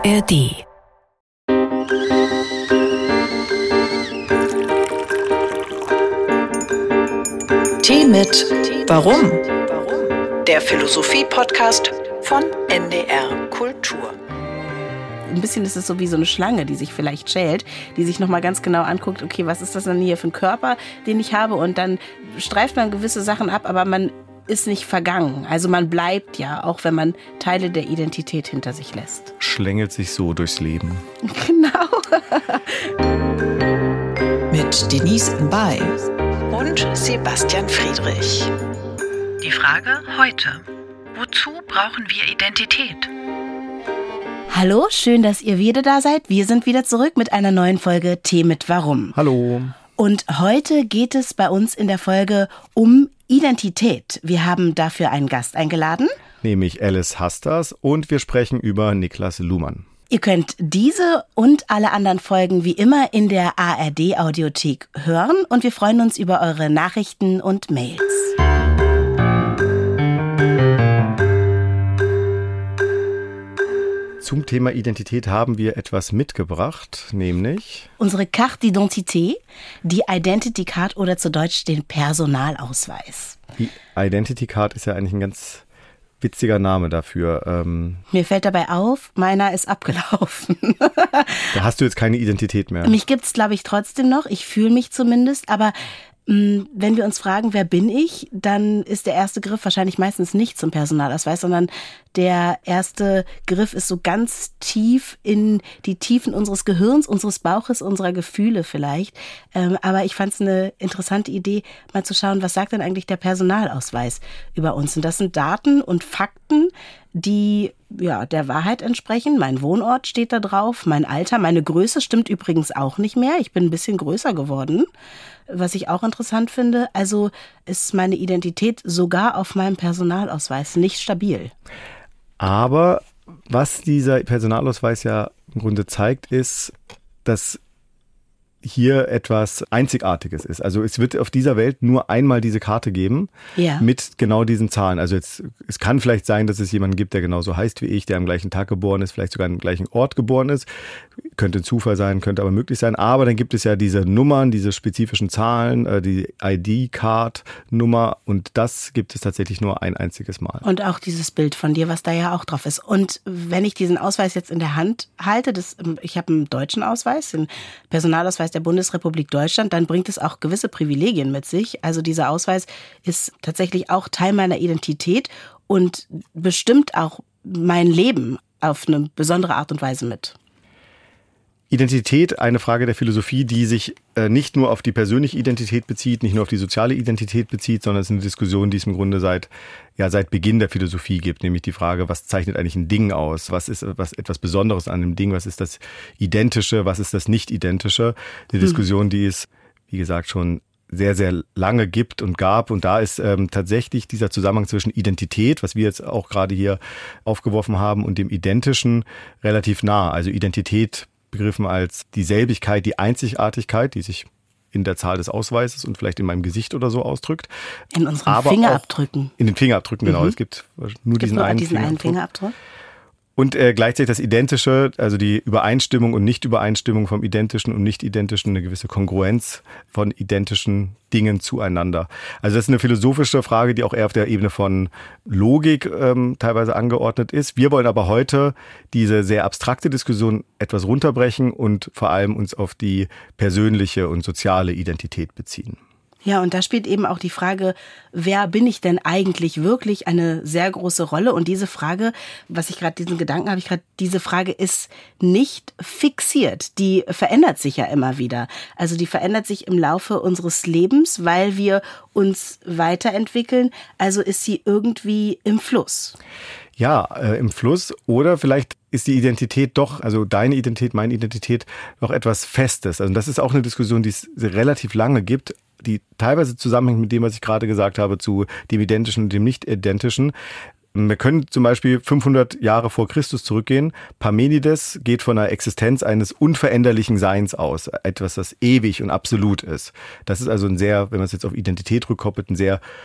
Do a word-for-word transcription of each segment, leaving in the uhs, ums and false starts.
R D. Tee mit Warum? Der Philosophie-Podcast von N D R Kultur. Ein bisschen ist es so wie so eine Schlange, die sich vielleicht schält, die sich nochmal ganz genau anguckt, okay, was ist das denn hier für ein Körper, den ich habe? Und dann streift man gewisse Sachen ab, aber man ist nicht vergangen. Also man bleibt ja, auch wenn man Teile der Identität hinter sich lässt. Schlängelt sich so durchs Leben. Genau. Mit Denise Mbay und Sebastian Friedrich. Die Frage heute: Wozu brauchen wir Identität? Hallo, schön, dass ihr wieder da seid. Wir sind wieder zurück mit einer neuen Folge Tee mit Warum. Hallo. Und heute geht es bei uns in der Folge um Identität. Wir haben dafür einen Gast eingeladen. Nämlich Alice Hasters, und wir sprechen über Niklas Luhmann. Ihr könnt diese und alle anderen Folgen wie immer in der A R D-Audiothek hören, und wir freuen uns über eure Nachrichten und Mails. Zum Thema Identität haben wir etwas mitgebracht, nämlich unsere Carte d'identité, die Identity Card oder zu Deutsch den Personalausweis. Die Identity Card ist ja eigentlich ein ganz witziger Name dafür. Ähm Mir fällt dabei auf, meiner ist abgelaufen. Da hast du jetzt keine Identität mehr. Mich gibt's, glaube ich, trotzdem noch. Ich fühle mich zumindest, aber wenn wir uns fragen, wer bin ich, dann ist der erste Griff wahrscheinlich meistens nicht zum Personalausweis, sondern der erste Griff ist so ganz tief in die Tiefen unseres Gehirns, unseres Bauches, unserer Gefühle vielleicht. Aber ich fand es eine interessante Idee, mal zu schauen, was sagt denn eigentlich der Personalausweis über uns? Und das sind Daten und Fakten, die ja der Wahrheit entsprechen. Mein Wohnort steht da drauf, mein Alter, meine Größe stimmt übrigens auch nicht mehr. Ich bin ein bisschen größer geworden, was ich auch interessant finde. Also ist meine Identität sogar auf meinem Personalausweis nicht stabil. Aber was dieser Personalausweis ja im Grunde zeigt, ist, dass hier etwas Einzigartiges ist. Also es wird auf dieser Welt nur einmal diese Karte geben, ja, mit genau diesen Zahlen. Also jetzt, es kann vielleicht sein, dass es jemanden gibt, der genauso heißt wie ich, der am gleichen Tag geboren ist, vielleicht sogar am gleichen Ort geboren ist. Könnte ein Zufall sein, könnte aber möglich sein. Aber dann gibt es ja diese Nummern, diese spezifischen Zahlen, die I D-Card-Nummer, und das gibt es tatsächlich nur ein einziges Mal. Und auch dieses Bild von dir, was da ja auch drauf ist. Und wenn ich diesen Ausweis jetzt in der Hand halte, das, ich habe einen deutschen Ausweis, den Personalausweis der Bundesrepublik Deutschland, dann bringt es auch gewisse Privilegien mit sich. Also dieser Ausweis ist tatsächlich auch Teil meiner Identität und bestimmt auch mein Leben auf eine besondere Art und Weise mit. Identität, eine Frage der Philosophie, die sich äh, nicht nur auf die persönliche Identität bezieht, nicht nur auf die soziale Identität bezieht, sondern es ist eine Diskussion, die es im Grunde seit ja seit Beginn der Philosophie gibt, nämlich die Frage, was zeichnet eigentlich ein Ding aus? Was ist was etwas Besonderes an einem Ding? Was ist das Identische? Was ist das Nicht-Identische? Die hm. Diskussion, die es, wie gesagt, schon sehr, sehr lange gibt und gab. Und da ist ähm, tatsächlich dieser Zusammenhang zwischen Identität, was wir jetzt auch gerade hier aufgeworfen haben, und dem Identischen relativ nah. Also Identität begriffen als die Selbigkeit, die Einzigartigkeit, die sich in der Zahl des Ausweises und vielleicht in meinem Gesicht oder so ausdrückt. In unseren Aber Fingerabdrücken. In den Fingerabdrücken, genau. Mhm. Es gibt nur gibt diesen, nur einen, diesen Fingerabdruck. einen Fingerabdruck. Und äh, gleichzeitig das Identische, also die Übereinstimmung und Nicht-Übereinstimmung vom Identischen und Nicht-Identischen, eine gewisse Kongruenz von identischen Dingen zueinander. Also das ist eine philosophische Frage, die auch eher auf der Ebene von Logik ähm, teilweise angeordnet ist. Wir wollen aber heute diese sehr abstrakte Diskussion etwas runterbrechen und vor allem uns auf die persönliche und soziale Identität beziehen. Ja, und da spielt eben auch die Frage, wer bin ich denn eigentlich wirklich, eine sehr große Rolle. Und diese Frage, was ich gerade, diesen Gedanken habe ich gerade, diese Frage ist nicht fixiert. Die verändert sich ja immer wieder. Also die verändert sich im Laufe unseres Lebens, weil wir uns weiterentwickeln. Also ist sie irgendwie im Fluss. Ja, äh, im Fluss, oder vielleicht ist die Identität doch, also deine Identität, meine Identität, noch etwas Festes. Also das ist auch eine Diskussion, die es relativ lange gibt, die teilweise zusammenhängt mit dem, was ich gerade gesagt habe, zu dem Identischen und dem Nicht-Identischen. Wir können zum Beispiel fünfhundert Jahre vor Christus zurückgehen. Parmenides geht von einer Existenz eines unveränderlichen Seins aus, etwas, das ewig und absolut ist. Das ist also ein sehr, wenn man es jetzt auf Identität rückkoppelt, ein sehr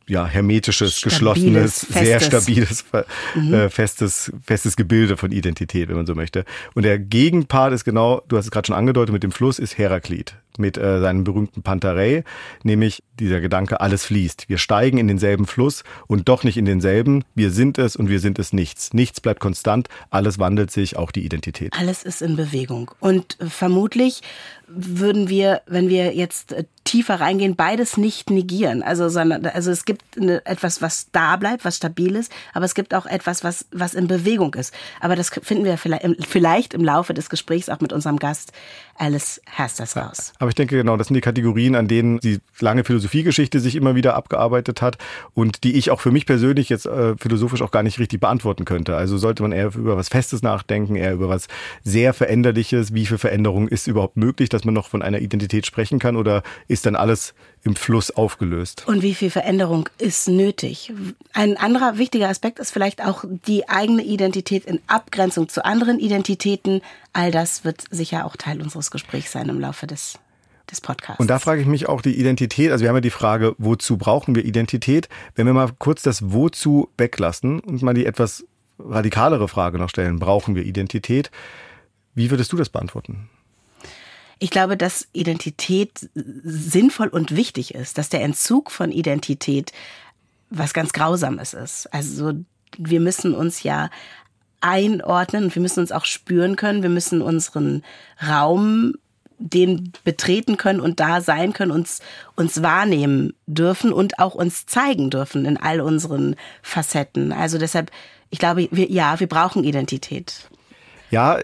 ja, hermetisches, stabiles, geschlossenes, festes. sehr stabiles, mhm. äh, festes, festes Gebilde von Identität, wenn man so möchte. Und der Gegenpart ist genau, du hast es gerade schon angedeutet, mit dem Fluss ist Heraklit. Mit äh, seinem berühmten Pantarei, nämlich dieser Gedanke, alles fließt. Wir steigen in denselben Fluss und doch nicht in denselben. Wir sind es und wir sind es nichts. Nichts bleibt konstant, alles wandelt sich, auch die Identität. Alles ist in Bewegung. Und vermutlich würden wir, wenn wir jetzt tiefer reingehen, beides nicht negieren. Also, sondern, also es gibt eine, etwas, was da bleibt, was stabil ist, aber es gibt auch etwas, was, was in Bewegung ist. Aber das finden wir vielleicht, vielleicht im Laufe des Gesprächs auch mit unserem Gast Alice Hasters raus. Aber ich denke, genau, das sind die Kategorien, an denen die lange Philosophiegeschichte sich immer wieder abgearbeitet hat und die ich auch für mich persönlich jetzt äh, philosophisch auch gar nicht richtig beantworten könnte. Also sollte man eher über was Festes nachdenken, eher über was sehr Veränderliches. Wie viel Veränderung ist überhaupt möglich, dass man noch von einer Identität sprechen kann, oder ist dann alles im Fluss aufgelöst? Und wie viel Veränderung ist nötig? Ein anderer wichtiger Aspekt ist vielleicht auch die eigene Identität in Abgrenzung zu anderen Identitäten. All das wird sicher auch Teil unseres Gesprächs sein im Laufe des, des Podcasts. Und da frage ich mich auch die Identität, also wir haben ja die Frage, wozu brauchen wir Identität? Wenn wir mal kurz das Wozu weglassen und mal die etwas radikalere Frage noch stellen, brauchen wir Identität? Wie würdest du das beantworten? Ich glaube, dass Identität sinnvoll und wichtig ist, dass der Entzug von Identität was ganz Grausames ist. Also wir müssen uns ja einordnen und wir müssen uns auch spüren können. Wir müssen unseren Raum, den betreten können und da sein können, uns, uns wahrnehmen dürfen und auch uns zeigen dürfen in all unseren Facetten. Also deshalb, ich glaube, wir, ja, wir brauchen Identität. Ja,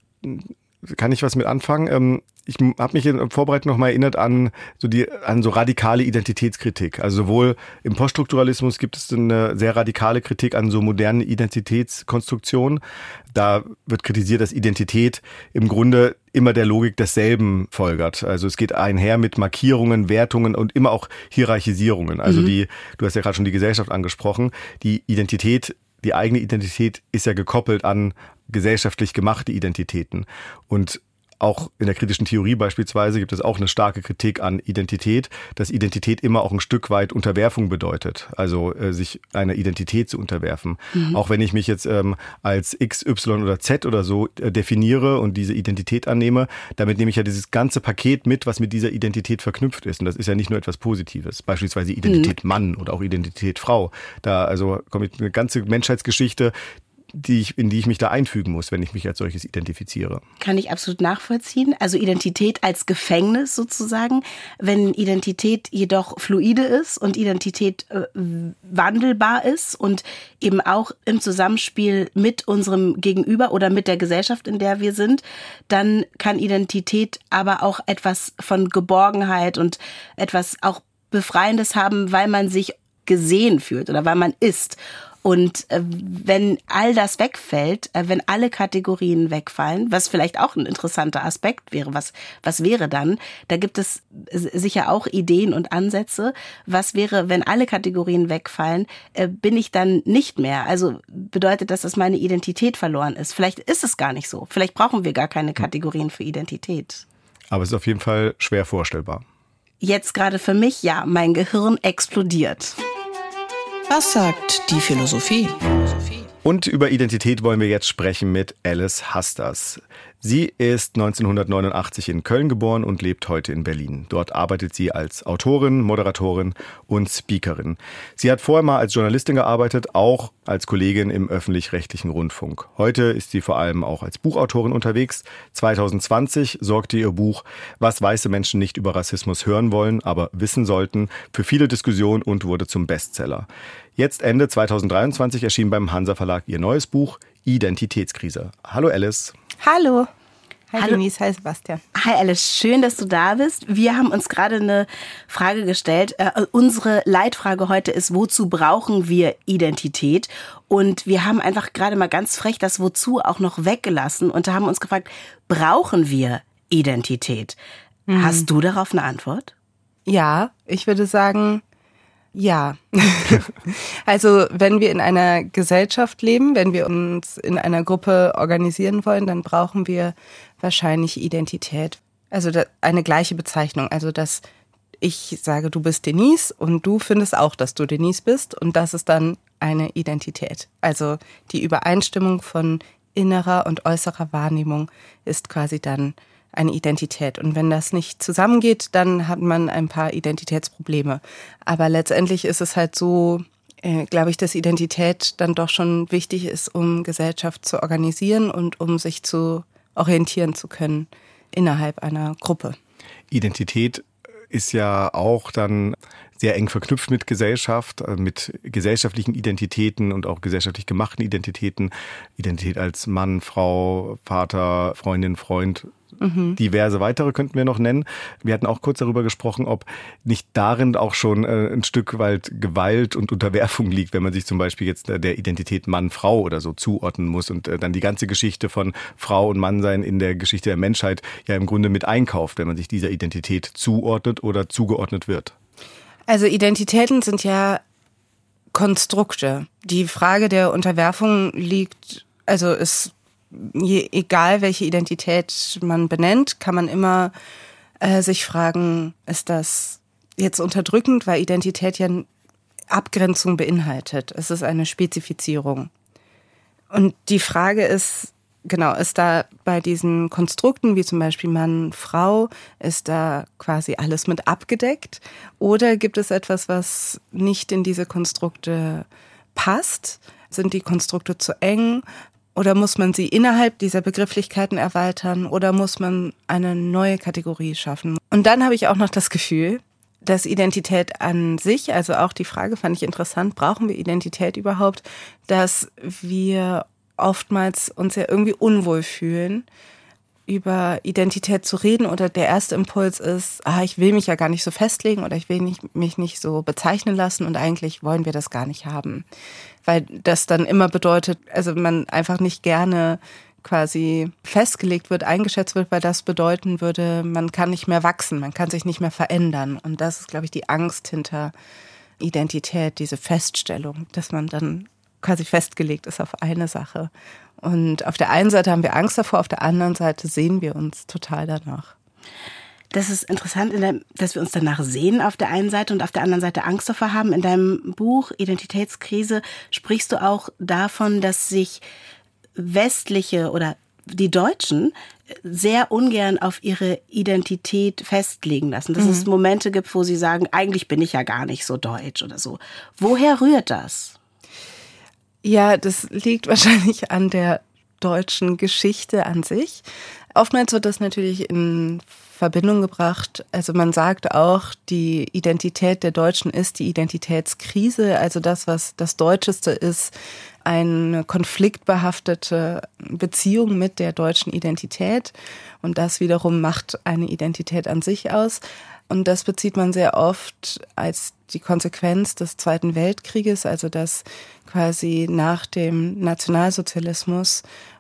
kann ich was mit anfangen? Ich habe mich in Vorbereitung noch mal erinnert an so die an so radikale Identitätskritik. Also sowohl im Poststrukturalismus gibt es eine sehr radikale Kritik an so modernen Identitätskonstruktionen. Da wird kritisiert, dass Identität im Grunde immer der Logik desselben folgert. Also es geht einher mit Markierungen, Wertungen und immer auch Hierarchisierungen. Also mhm. die, du hast ja gerade schon die Gesellschaft angesprochen, die Identität, die eigene Identität ist ja gekoppelt an gesellschaftlich gemachte Identitäten. Und auch in der kritischen Theorie beispielsweise gibt es auch eine starke Kritik an Identität, dass Identität immer auch ein Stück weit Unterwerfung bedeutet, also äh, sich einer Identität zu unterwerfen. Mhm. Auch wenn ich mich jetzt ähm, als X, Y oder Z oder so äh, definiere und diese Identität annehme, damit nehme ich ja dieses ganze Paket mit, was mit dieser Identität verknüpft ist. Und das ist ja nicht nur etwas Positives, beispielsweise Identität mhm. Mann oder auch Identität Frau. Da also kommt eine ganze Menschheitsgeschichte, die ich, in die ich mich da einfügen muss, wenn ich mich als solches identifiziere. Kann ich absolut nachvollziehen. Also Identität als Gefängnis sozusagen. Wenn Identität jedoch fluide ist und Identität äh, wandelbar ist und eben auch im Zusammenspiel mit unserem Gegenüber oder mit der Gesellschaft, in der wir sind, dann kann Identität aber auch etwas von Geborgenheit und etwas auch Befreiendes haben, weil man sich gesehen fühlt oder weil man ist. Und äh, wenn all das wegfällt, äh, wenn alle Kategorien wegfallen, was vielleicht auch ein interessanter Aspekt wäre, was was wäre dann? Da gibt es sicher auch Ideen und Ansätze. Was wäre, wenn alle Kategorien wegfallen? Äh, bin ich dann nicht mehr? Also bedeutet das, dass meine Identität verloren ist? Vielleicht ist es gar nicht so. Vielleicht brauchen wir gar keine Kategorien für Identität. Aber es ist auf jeden Fall schwer vorstellbar. Jetzt gerade für mich, ja, mein Gehirn explodiert. Was sagt die Philosophie? Und über Identität wollen wir jetzt sprechen mit Alice Hasters. Sie ist neunzehnhundertneunundachtzig in Köln geboren und lebt heute in Berlin. Dort arbeitet sie als Autorin, Moderatorin und Speakerin. Sie hat vorher mal als Journalistin gearbeitet, auch als Kollegin im öffentlich-rechtlichen Rundfunk. Heute ist sie vor allem auch als Buchautorin unterwegs. zwanzig zwanzig sorgte ihr Buch Was weiße Menschen nicht über Rassismus hören wollen, aber wissen sollten, für viele Diskussionen und wurde zum Bestseller. Jetzt Ende zwanzig dreiundzwanzig erschien beim Hansa Verlag ihr neues Buch Identitätskrise. Hallo Alice. Hallo. Hi Hallo. Denise, hi Sebastian. Hi Alice, schön, dass du da bist. Wir haben uns gerade eine Frage gestellt. Äh, unsere Leitfrage heute ist, wozu brauchen wir Identität? Und wir haben einfach gerade mal ganz frech das Wozu auch noch weggelassen und haben uns gefragt, brauchen wir Identität? Mhm. Hast du darauf eine Antwort? Ja, ich würde sagen, ja. Also wenn wir in einer Gesellschaft leben, wenn wir uns in einer Gruppe organisieren wollen, dann brauchen wir wahrscheinlich Identität. Also eine gleiche Bezeichnung, also dass ich sage, du bist Denise und du findest auch, dass du Denise bist und das ist dann eine Identität. Also die Übereinstimmung von innerer und äußerer Wahrnehmung ist quasi dann eine Identität. Und wenn das nicht zusammengeht, dann hat man ein paar Identitätsprobleme. Aber letztendlich ist es halt so, äh, glaube ich, dass Identität dann doch schon wichtig ist, um Gesellschaft zu organisieren und um sich zu orientieren zu können innerhalb einer Gruppe. Identität ist ja auch dann sehr eng verknüpft mit Gesellschaft, mit gesellschaftlichen Identitäten und auch gesellschaftlich gemachten Identitäten. Identität als Mann, Frau, Vater, Freundin, Freund. Mhm. Diverse weitere könnten wir noch nennen. Wir hatten auch kurz darüber gesprochen, ob nicht darin auch schon äh, ein Stück weit Gewalt und Unterwerfung liegt, wenn man sich zum Beispiel jetzt äh, der Identität Mann-Frau oder so zuordnen muss und äh, dann die ganze Geschichte von Frau und Mannsein in der Geschichte der Menschheit ja im Grunde mit einkauft, wenn man sich dieser Identität zuordnet oder zugeordnet wird. Also Identitäten sind ja Konstrukte. Die Frage der Unterwerfung liegt, also ist Je, egal welche Identität man benennt, kann man immer äh, sich fragen, ist das jetzt unterdrückend, weil Identität ja Abgrenzung beinhaltet. Es ist eine Spezifizierung. Und die Frage ist, genau, ist da bei diesen Konstrukten, wie zum Beispiel Mann, Frau, ist da quasi alles mit abgedeckt? Oder gibt es etwas, was nicht in diese Konstrukte passt? Sind die Konstrukte zu eng? Oder muss man sie innerhalb dieser Begrifflichkeiten erweitern oder muss man eine neue Kategorie schaffen? Und dann habe ich auch noch das Gefühl, dass Identität an sich, also auch die Frage fand ich interessant, brauchen wir Identität überhaupt, dass wir oftmals uns ja irgendwie unwohl fühlen, über Identität zu reden oder der erste Impuls ist, ah, ich will mich ja gar nicht so festlegen oder ich will nicht, mich nicht so bezeichnen lassen und eigentlich wollen wir das gar nicht haben. Weil das dann immer bedeutet, also man einfach nicht gerne quasi festgelegt wird, eingeschätzt wird, weil das bedeuten würde, man kann nicht mehr wachsen, man kann sich nicht mehr verändern. Und das ist, glaube ich, die Angst hinter Identität, diese Feststellung, dass man dann quasi festgelegt ist auf eine Sache. Und auf der einen Seite haben wir Angst davor, auf der anderen Seite sehen wir uns total danach. Das ist interessant, dass wir uns danach sehen auf der einen Seite und auf der anderen Seite Angst davor haben. In deinem Buch Identitätskrise sprichst du auch davon, dass sich westliche oder die Deutschen sehr ungern auf ihre Identität festlegen lassen. Dass mhm. es Momente gibt, wo sie sagen, eigentlich bin ich ja gar nicht so deutsch oder so. Woher rührt das? Ja, das liegt wahrscheinlich an der deutschen Geschichte an sich. Oftmals wird das natürlich in Verbindung gebracht. Also man sagt auch, die Identität der Deutschen ist die Identitätskrise. Also das, was das Deutscheste ist, eine konfliktbehaftete Beziehung mit der deutschen Identität. Und das wiederum macht eine Identität an sich aus. Und das bezieht man sehr oft als die Konsequenz des Zweiten Weltkrieges, also dass quasi nach dem Nationalsozialismus,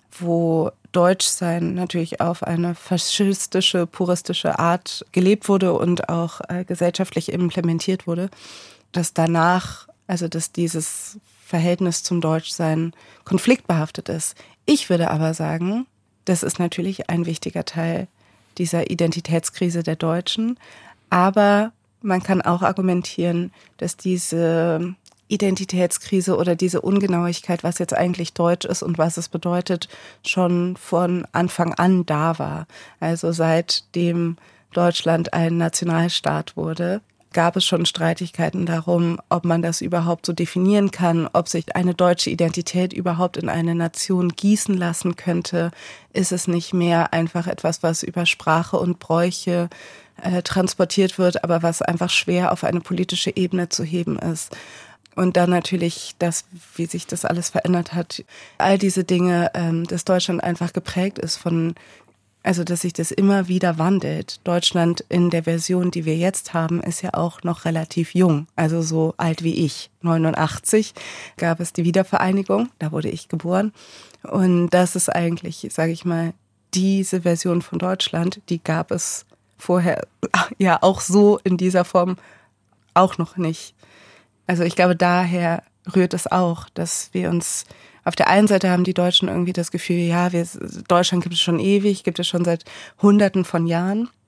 wo Deutschsein natürlich auf eine faschistische, puristische Art gelebt wurde und auch äh, gesellschaftlich implementiert wurde, dass danach, also dass dieses Verhältnis zum Deutschsein konfliktbehaftet ist. Ich würde aber sagen, das ist natürlich ein wichtiger Teil dieser Identitätskrise der Deutschen, aber man kann auch argumentieren, dass diese Identitätskrise oder diese Ungenauigkeit, was jetzt eigentlich Deutsch ist und was es bedeutet, schon von Anfang an da war. Also seitdem Deutschland ein Nationalstaat wurde, gab es schon Streitigkeiten darum, ob man das überhaupt so definieren kann, ob sich eine deutsche Identität überhaupt in eine Nation gießen lassen könnte. Ist es nicht mehr einfach etwas, was über Sprache und Bräuche äh, transportiert wird, aber was einfach schwer auf eine politische Ebene zu heben ist? Und dann natürlich das, wie sich das alles verändert hat. All diese Dinge, ähm, dass Deutschland einfach geprägt ist von, also dass sich das immer wieder wandelt. Deutschland in der Version, die wir jetzt haben, ist ja auch noch relativ jung. Also so alt wie ich. neunundachtzig gab es die Wiedervereinigung, da wurde ich geboren. Und das ist eigentlich, sage ich mal, diese Version von Deutschland, die gab es vorher ja auch so in dieser Form auch noch nicht. Also ich glaube, daher rührt es auch, dass wir uns, auf der einen Seite haben die Deutschen irgendwie das Gefühl, ja, wir, Deutschland gibt es schon ewig, gibt es schon seit Hunderten von Jahren.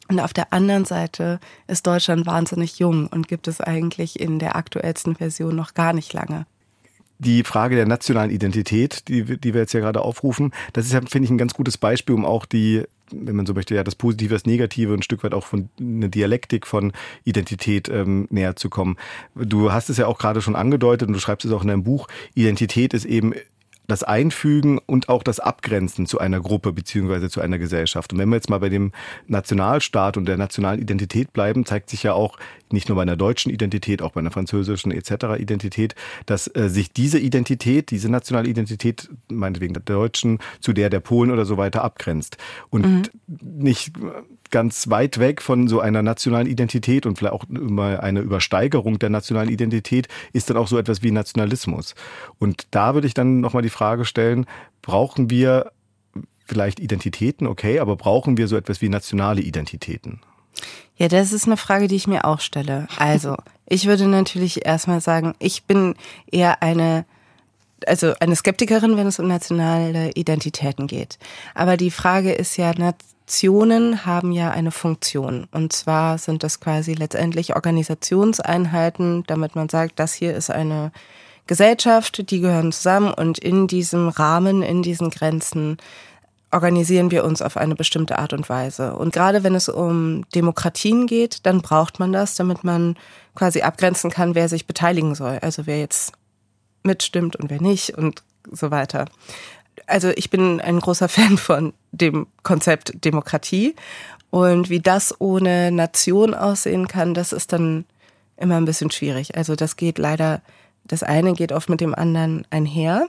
Und auf der anderen Seite ist Deutschland wahnsinnig jung und gibt es eigentlich in der aktuellsten Version noch gar nicht lange. Die Frage der nationalen Identität, die, die wir jetzt ja gerade aufrufen, das ist ja, finde ich, ein ganz gutes Beispiel, um auch die, wenn man so möchte, ja das Positive, das Negative und ein Stück weit auch von einer Dialektik von Identität ähm, näher zu kommen. Du hast es ja auch gerade schon angedeutet und du schreibst es auch in deinem Buch, Identität ist eben das Einfügen und auch das Abgrenzen zu einer Gruppe beziehungsweise zu einer Gesellschaft. Und wenn wir jetzt mal bei dem Nationalstaat und der nationalen Identität bleiben, zeigt sich ja auch nicht nur bei einer deutschen Identität, auch bei einer französischen et cetera Identität, dass äh, sich diese Identität, diese nationale Identität, meinetwegen der Deutschen, zu der der Polen oder so weiter abgrenzt. Und mhm. nicht ganz weit weg von so einer nationalen Identität und vielleicht auch immer eine Übersteigerung der nationalen Identität ist dann auch so etwas wie Nationalismus. Und da würde ich dann nochmal die Frage stellen, brauchen wir vielleicht Identitäten, okay, aber brauchen wir so etwas wie nationale Identitäten? Ja, das ist eine Frage, die ich mir auch stelle. Also, ich würde natürlich erstmal sagen, ich bin eher eine, also eine Skeptikerin, wenn es um nationale Identitäten geht. Aber die Frage ist ja, Nationen haben ja eine Funktion. Und zwar sind das quasi letztendlich Organisationseinheiten, damit man sagt, das hier ist eine Gesellschaft, die gehören zusammen und in diesem Rahmen, in diesen Grenzen organisieren wir uns auf eine bestimmte Art und Weise. Und gerade wenn es um Demokratien geht, dann braucht man das, damit man quasi abgrenzen kann, wer sich beteiligen soll. Also wer jetzt mitstimmt und wer nicht und so weiter. Also ich bin ein großer Fan von dem Konzept Demokratie. Und wie das ohne Nation aussehen kann, das ist dann immer ein bisschen schwierig. Also das geht leider, das eine geht oft mit dem anderen einher.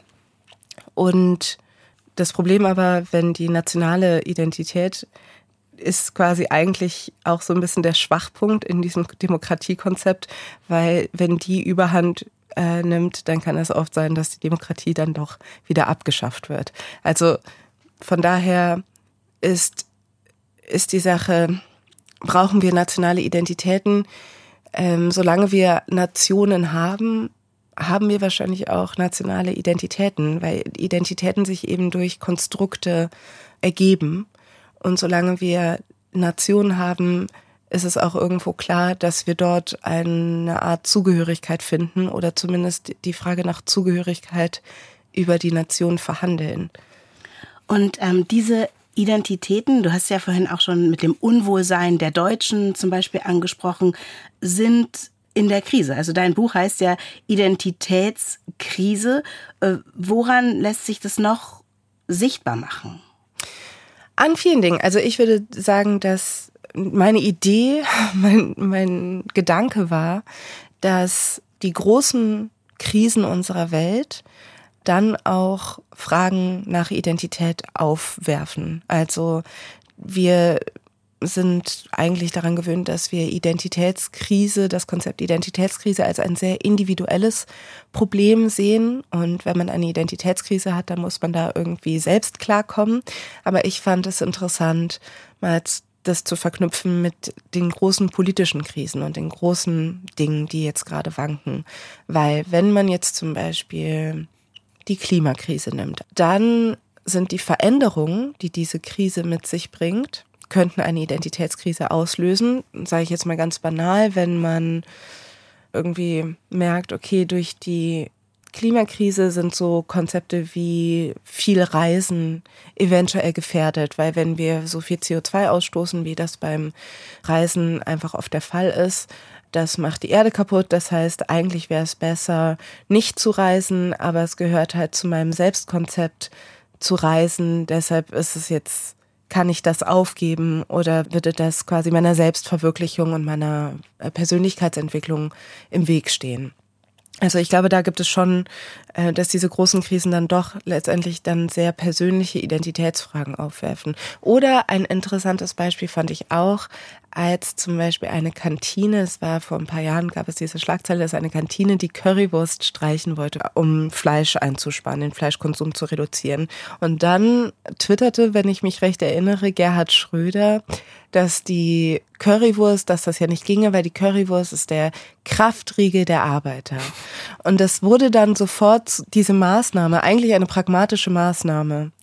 Und das Problem aber, wenn die nationale Identität ist quasi eigentlich auch so ein bisschen der Schwachpunkt in diesem Demokratiekonzept, weil wenn die Überhand äh, nimmt, dann kann es oft sein, dass die Demokratie dann doch wieder abgeschafft wird. Also von daher ist, ist die Sache, brauchen wir nationale Identitäten? Ähm, solange wir Nationen haben, haben wir wahrscheinlich auch nationale Identitäten, weil Identitäten sich eben durch Konstrukte ergeben. Und solange wir Nationen haben, ist es auch irgendwo klar, dass wir dort eine Art Zugehörigkeit finden oder zumindest die Frage nach Zugehörigkeit über die Nation verhandeln. Und ähm, diese Identitäten, du hast ja vorhin auch schon mit dem Unwohlsein der Deutschen zum Beispiel angesprochen, sind in der Krise. Also dein Buch heißt ja Identitätskrise. Äh, woran lässt sich das noch sichtbar machen? An vielen Dingen. Also ich würde sagen, dass meine Idee, mein, mein Gedanke war, dass die großen Krisen unserer Welt dann auch Fragen nach Identität aufwerfen. Also wir sind eigentlich daran gewöhnt, dass wir Identitätskrise, das Konzept Identitätskrise als ein sehr individuelles Problem sehen. Und wenn man eine Identitätskrise hat, dann muss man da irgendwie selbst klarkommen. Aber ich fand es interessant, mal das zu verknüpfen mit den großen politischen Krisen und den großen Dingen, die jetzt gerade wanken. Weil wenn man jetzt zum Beispiel die Klimakrise nimmt, dann sind die Veränderungen, die diese Krise mit sich bringt, könnten eine Identitätskrise auslösen. Sage ich jetzt mal ganz banal, wenn man irgendwie merkt, okay, durch die Klimakrise sind so Konzepte wie viel Reisen eventuell gefährdet, weil wenn wir so viel C O zwei ausstoßen, wie das beim Reisen einfach oft der Fall ist, das macht die Erde kaputt. Das heißt, eigentlich wäre es besser, nicht zu reisen, aber es gehört halt zu meinem Selbstkonzept zu reisen. Deshalb ist es jetzt, kann ich das aufgeben oder würde das quasi meiner Selbstverwirklichung und meiner Persönlichkeitsentwicklung im Weg stehen? Also ich glaube, da gibt es schon, dass diese großen Krisen dann doch letztendlich dann sehr persönliche Identitätsfragen aufwerfen. Oder ein interessantes Beispiel fand ich auch, als zum Beispiel eine Kantine, es war vor ein paar Jahren, gab es diese Schlagzeile, dass eine Kantine die Currywurst streichen wollte, um Fleisch einzusparen, den Fleischkonsum zu reduzieren. Und dann twitterte, wenn ich mich recht erinnere, Gerhard Schröder, dass die Currywurst, dass das ja nicht ginge, weil die Currywurst ist der Kraftriegel der Arbeiter. Und das wurde dann sofort diese Maßnahme, eigentlich eine pragmatische Maßnahme,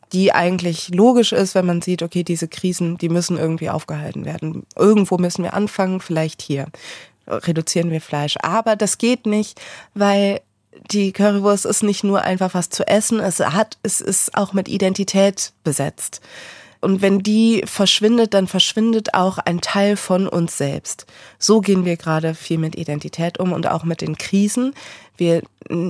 die eigentlich logisch ist, wenn man sieht, okay, diese Krisen, die müssen irgendwie aufgehalten werden. Irgendwo müssen wir anfangen, vielleicht hier reduzieren wir Fleisch. Aber das geht nicht, weil die Currywurst ist nicht nur einfach was zu essen, es hat, es ist auch mit Identität besetzt. Und wenn die verschwindet, dann verschwindet auch ein Teil von uns selbst. So gehen wir gerade viel mit Identität um und auch mit den Krisen. Wir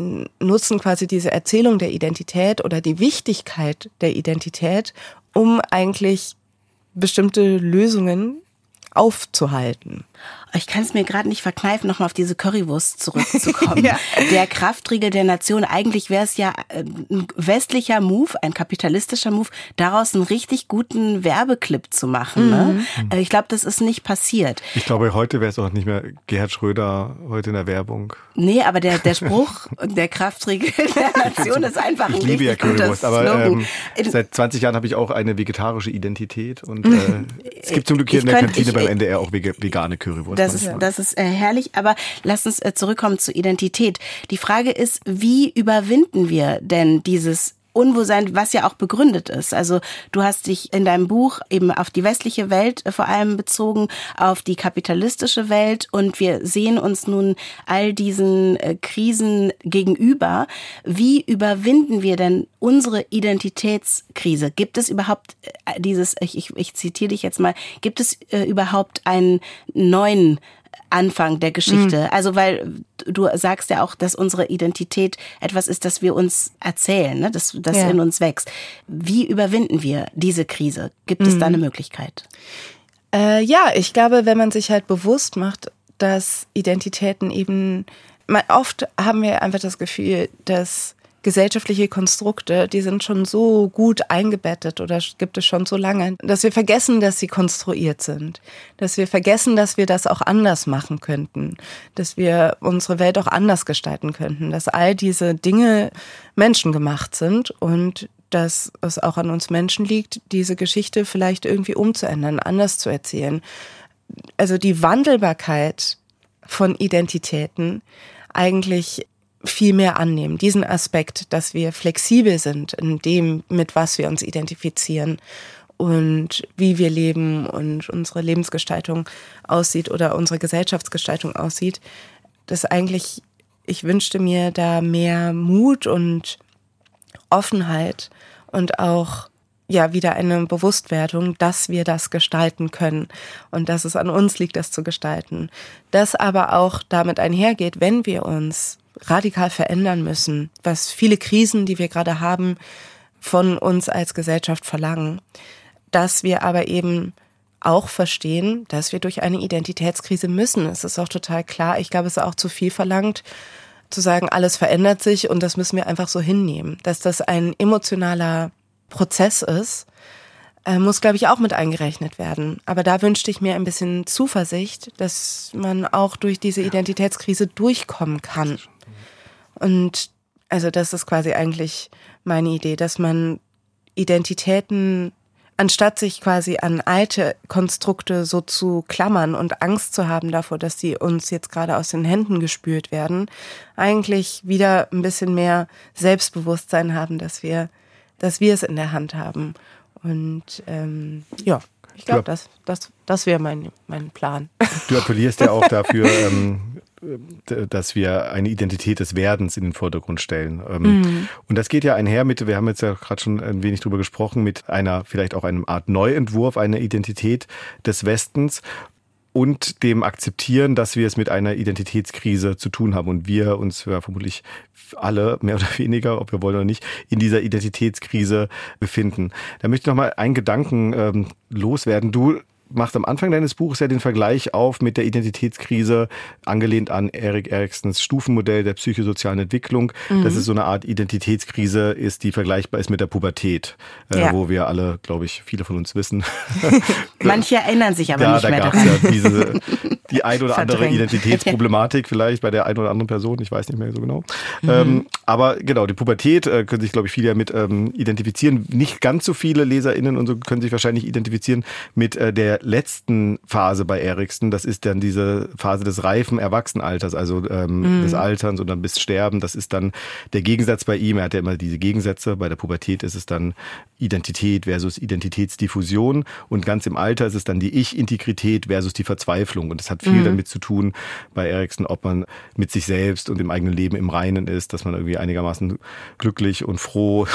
nutzen quasi diese Erzählung der Identität oder die Wichtigkeit der Identität, um eigentlich bestimmte Lösungen aufzuhalten. Ich kann es mir gerade nicht verkneifen, nochmal auf diese Currywurst zurückzukommen. Ja. Der Kraftriegel der Nation, eigentlich wäre es ja ein westlicher Move, ein kapitalistischer Move, daraus einen richtig guten Werbeclip zu machen. Mhm. Ne? Ich glaube, das ist nicht passiert. Ich glaube, heute wäre es auch nicht mehr Gerhard Schröder heute in der Werbung. Nee, aber der, der Spruch, der Kraftriegel der Nation ist einfach ein ich liebe ja Currywurst, aber ähm, in, seit zwanzig Jahren habe ich auch eine vegetarische Identität und äh, es gibt zum Glück hier in der könnt, Kantine ich, beim N D R auch vegane Currywurst. Das ist, das ist äh, herrlich, aber lass uns äh, zurückkommen zur Identität. Die Frage ist, wie überwinden wir denn dieses Unwohlsein, was ja auch begründet ist. Also du hast dich in deinem Buch eben auf die westliche Welt äh, vor allem bezogen, auf die kapitalistische Welt und wir sehen uns nun all diesen äh, Krisen gegenüber. Wie überwinden wir denn unsere Identitätskrise? Gibt es überhaupt äh, dieses, ich, ich, ich zitiere dich jetzt mal, gibt es äh, überhaupt einen neuen Anfang der Geschichte? Mhm. Also weil du sagst ja auch, dass unsere Identität etwas ist, das wir uns erzählen, ne? das, das ja. in uns wächst. Wie überwinden wir diese Krise? Gibt mhm. es da eine Möglichkeit? Äh, ja, ich glaube, wenn man sich halt bewusst macht, dass Identitäten eben, man, oft haben wir einfach das Gefühl, dass gesellschaftliche Konstrukte, die sind schon so gut eingebettet oder gibt es schon so lange, dass wir vergessen, dass sie konstruiert sind. Dass wir vergessen, dass wir das auch anders machen könnten. Dass wir unsere Welt auch anders gestalten könnten. Dass all diese Dinge menschengemacht sind und dass es auch an uns Menschen liegt, diese Geschichte vielleicht irgendwie umzuändern, anders zu erzählen. Also die Wandelbarkeit von Identitäten eigentlich viel mehr annehmen. Diesen Aspekt, dass wir flexibel sind in dem, mit was wir uns identifizieren und wie wir leben und unsere Lebensgestaltung aussieht oder unsere Gesellschaftsgestaltung aussieht, das eigentlich, ich wünschte mir da mehr Mut und Offenheit und auch ja wieder eine Bewusstwerdung, dass wir das gestalten können und dass es an uns liegt, das zu gestalten. Das aber auch damit einhergeht, wenn wir uns radikal verändern müssen, was viele Krisen, die wir gerade haben, von uns als Gesellschaft verlangen, dass wir aber eben auch verstehen, dass wir durch eine Identitätskrise müssen. Es ist auch total klar, ich glaube, es ist auch zu viel verlangt, zu sagen, alles verändert sich und das müssen wir einfach so hinnehmen. Dass das ein emotionaler Prozess ist, muss, glaube ich, auch mit eingerechnet werden. Aber da wünschte ich mir ein bisschen Zuversicht, dass man auch durch diese Identitätskrise durchkommen kann. Und also das ist quasi eigentlich meine Idee, dass man Identitäten, anstatt sich quasi an alte Konstrukte so zu klammern und Angst zu haben davor, dass sie uns jetzt gerade aus den Händen gespült werden, eigentlich wieder ein bisschen mehr Selbstbewusstsein haben, dass wir, dass wir es in der Hand haben. Und ähm, ja, ich glaube, das, das, das wäre mein, mein Plan. Du appellierst ja auch dafür, ähm, dass wir eine Identität des Werdens in den Vordergrund stellen. Mhm. Und das geht ja einher mit, wir haben jetzt ja gerade schon ein wenig drüber gesprochen, mit einer, vielleicht auch einem Art Neuentwurf einer Identität des Westens und dem Akzeptieren, dass wir es mit einer Identitätskrise zu tun haben und wir uns ja vermutlich alle, mehr oder weniger, ob wir wollen oder nicht, in dieser Identitätskrise befinden. Da möchte ich noch mal einen Gedanken ähm, loswerden. Du machst am Anfang deines Buches ja den Vergleich auf mit der Identitätskrise, angelehnt an Erik Eriksons Stufenmodell der psychosozialen Entwicklung, mhm. dass es so eine Art Identitätskrise ist, die vergleichbar ist mit der Pubertät, äh, ja. wo wir alle, glaube ich, viele von uns wissen. Manche erinnern sich aber ja, nicht da mehr gab's daran. Ja diese, die ein oder andere Identitätsproblematik vielleicht bei der einen oder anderen Person, ich weiß nicht mehr so genau. Mhm. Ähm, aber genau, die Pubertät äh, können sich, glaube ich, viele ja mit ähm, identifizieren. Nicht ganz so viele LeserInnen und so können sich wahrscheinlich identifizieren mit äh, der der letzten Phase bei Erikson, das ist dann diese Phase des reifen Erwachsenenalters, also ähm, mhm. des Alterns und dann bis Sterben. Das ist dann der Gegensatz bei ihm. Er hat ja immer diese Gegensätze. Bei der Pubertät ist es dann Identität versus Identitätsdiffusion und ganz im Alter ist es dann die Ich-Integrität versus die Verzweiflung. Und das hat viel mhm. damit zu tun bei Erikson, ob man mit sich selbst und im eigenen Leben im Reinen ist, dass man irgendwie einigermaßen glücklich und froh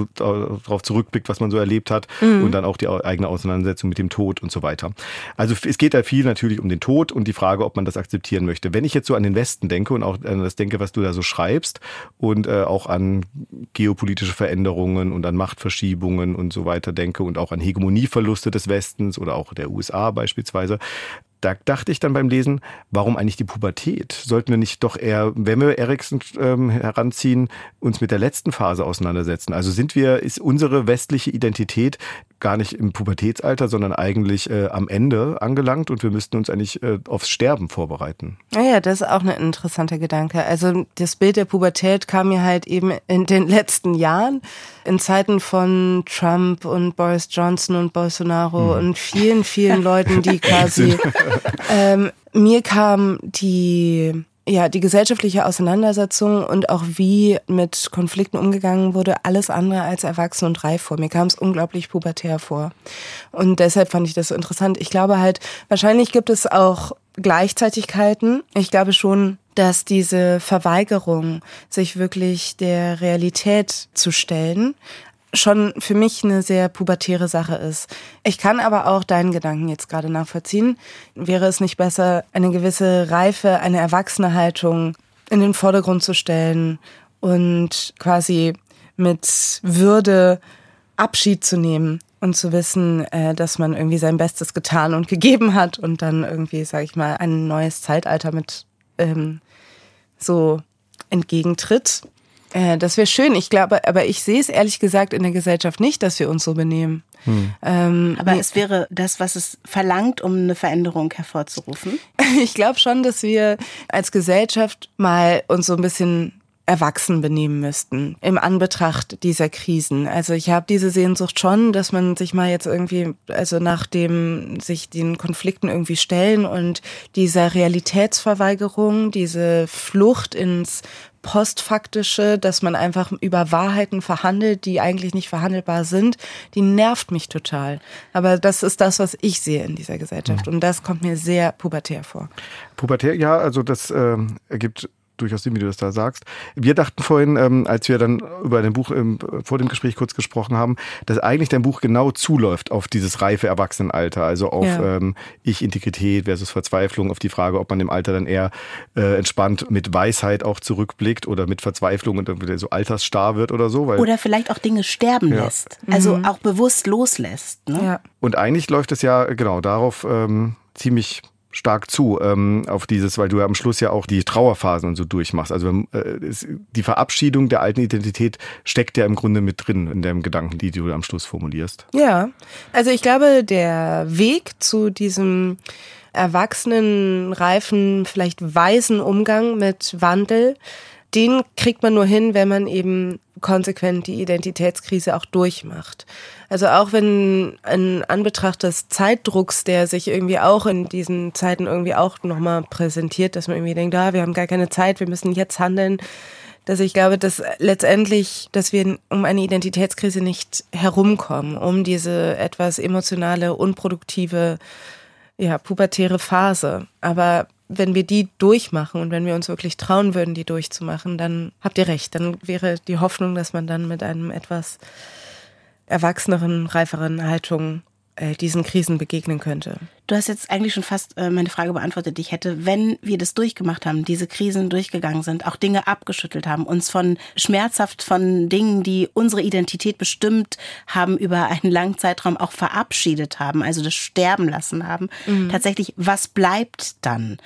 darauf zurückblickt, was man so erlebt hat mhm. und dann auch die eigene Auseinandersetzung mit dem Tod und so weiter. Also es geht da viel natürlich um den Tod und die Frage, ob man das akzeptieren möchte. Wenn ich jetzt so an den Westen denke und auch an das denke, was du da so schreibst und äh, auch an geopolitische Veränderungen und an Machtverschiebungen und so weiter denke und auch an Hegemonieverluste des Westens oder auch der U S A beispielsweise, da dachte ich dann beim Lesen, warum eigentlich die Pubertät? Sollten wir nicht doch eher, wenn wir Erikson ähm, heranziehen, uns mit der letzten Phase auseinandersetzen? Also sind wir, ist unsere westliche Identität gar nicht im Pubertätsalter, sondern eigentlich äh, am Ende angelangt und wir müssten uns eigentlich äh, aufs Sterben vorbereiten? Naja, das ist auch ein interessanter Gedanke. Also das Bild der Pubertät kam mir halt eben in den letzten Jahren, in Zeiten von Trump und Boris Johnson und Bolsonaro hm. und vielen, vielen Leuten, die quasi... ähm, mir kam die... Ja, die gesellschaftliche Auseinandersetzung und auch wie mit Konflikten umgegangen wurde, alles andere als erwachsen und reif vor. Mir kam es unglaublich pubertär vor. Und deshalb fand ich das so interessant. Ich glaube halt, wahrscheinlich gibt es auch Gleichzeitigkeiten. Ich glaube schon, dass diese Verweigerung, sich wirklich der Realität zu stellen, schon für mich eine sehr pubertäre Sache ist. Ich kann aber auch deinen Gedanken jetzt gerade nachvollziehen. Wäre es nicht besser, eine gewisse Reife, eine erwachsene Haltung in den Vordergrund zu stellen und quasi mit Würde Abschied zu nehmen und zu wissen, dass man irgendwie sein Bestes getan und gegeben hat und dann irgendwie, sag ich mal, ein neues Zeitalter mit ähm, so entgegentritt? Das wäre schön. Ich glaube, aber ich sehe es ehrlich gesagt in der Gesellschaft nicht, dass wir uns so benehmen. Hm. Ähm, aber es wäre das, was es verlangt, um eine Veränderung hervorzurufen? Ich glaube schon, dass wir als Gesellschaft mal uns so ein bisschen erwachsen benehmen müssten im Anbetracht dieser Krisen. Also ich habe diese Sehnsucht schon, dass man sich mal jetzt irgendwie, also nachdem sich den Konflikten irgendwie stellen und dieser Realitätsverweigerung, diese Flucht ins Postfaktische, dass man einfach über Wahrheiten verhandelt, die eigentlich nicht verhandelbar sind, die nervt mich total. Aber das ist das, was ich sehe in dieser Gesellschaft. Und das kommt mir sehr pubertär vor. Pubertär, ja, also das äh, ergibt durchaus Sinn, wie du das da sagst. Wir dachten vorhin, ähm, als wir dann über dein Buch ähm, vor dem Gespräch kurz gesprochen haben, dass eigentlich dein Buch genau zuläuft auf dieses reife Erwachsenenalter, also auf ja. ähm, Ich-Integrität versus Verzweiflung, auf die Frage, ob man im Alter dann eher äh, entspannt mit Weisheit auch zurückblickt oder mit Verzweiflung und dann wieder so altersstarr wird oder so. Weil, oder vielleicht auch Dinge sterben ja. lässt, also mhm. auch bewusst loslässt. Ne? Ja. Und eigentlich läuft es ja genau darauf ähm, ziemlich stark zu, ähm, auf dieses, weil du ja am Schluss ja auch die Trauerphasen und so durchmachst. Also äh, es, die Verabschiedung der alten Identität steckt ja im Grunde mit drin in dem Gedanken, die du am Schluss formulierst. Ja, also ich glaube, der Weg zu diesem erwachsenen, reifen, vielleicht weisen Umgang mit Wandel, den kriegt man nur hin, wenn man eben konsequent die Identitätskrise auch durchmacht. Also auch wenn in Anbetracht des Zeitdrucks, der sich irgendwie auch in diesen Zeiten irgendwie auch nochmal präsentiert, dass man irgendwie denkt, ah, wir haben gar keine Zeit, wir müssen jetzt handeln, dass ich glaube, dass letztendlich, dass wir um eine Identitätskrise nicht herumkommen, um diese etwas emotionale, unproduktive, ja, pubertäre Phase. Aber wenn wir die durchmachen und wenn wir uns wirklich trauen würden, die durchzumachen, dann habt ihr recht. Dann wäre die Hoffnung, dass man dann mit einem etwas erwachseneren, reiferen Haltung äh, diesen Krisen begegnen könnte. Du hast jetzt eigentlich schon fast äh, meine Frage beantwortet, die ich hätte. Wenn wir das durchgemacht haben, diese Krisen durchgegangen sind, auch Dinge abgeschüttelt haben, uns von schmerzhaft von Dingen, die unsere Identität bestimmt haben, über einen langen Zeitraum auch verabschiedet haben, also das sterben lassen haben, mhm. tatsächlich, was bleibt dann?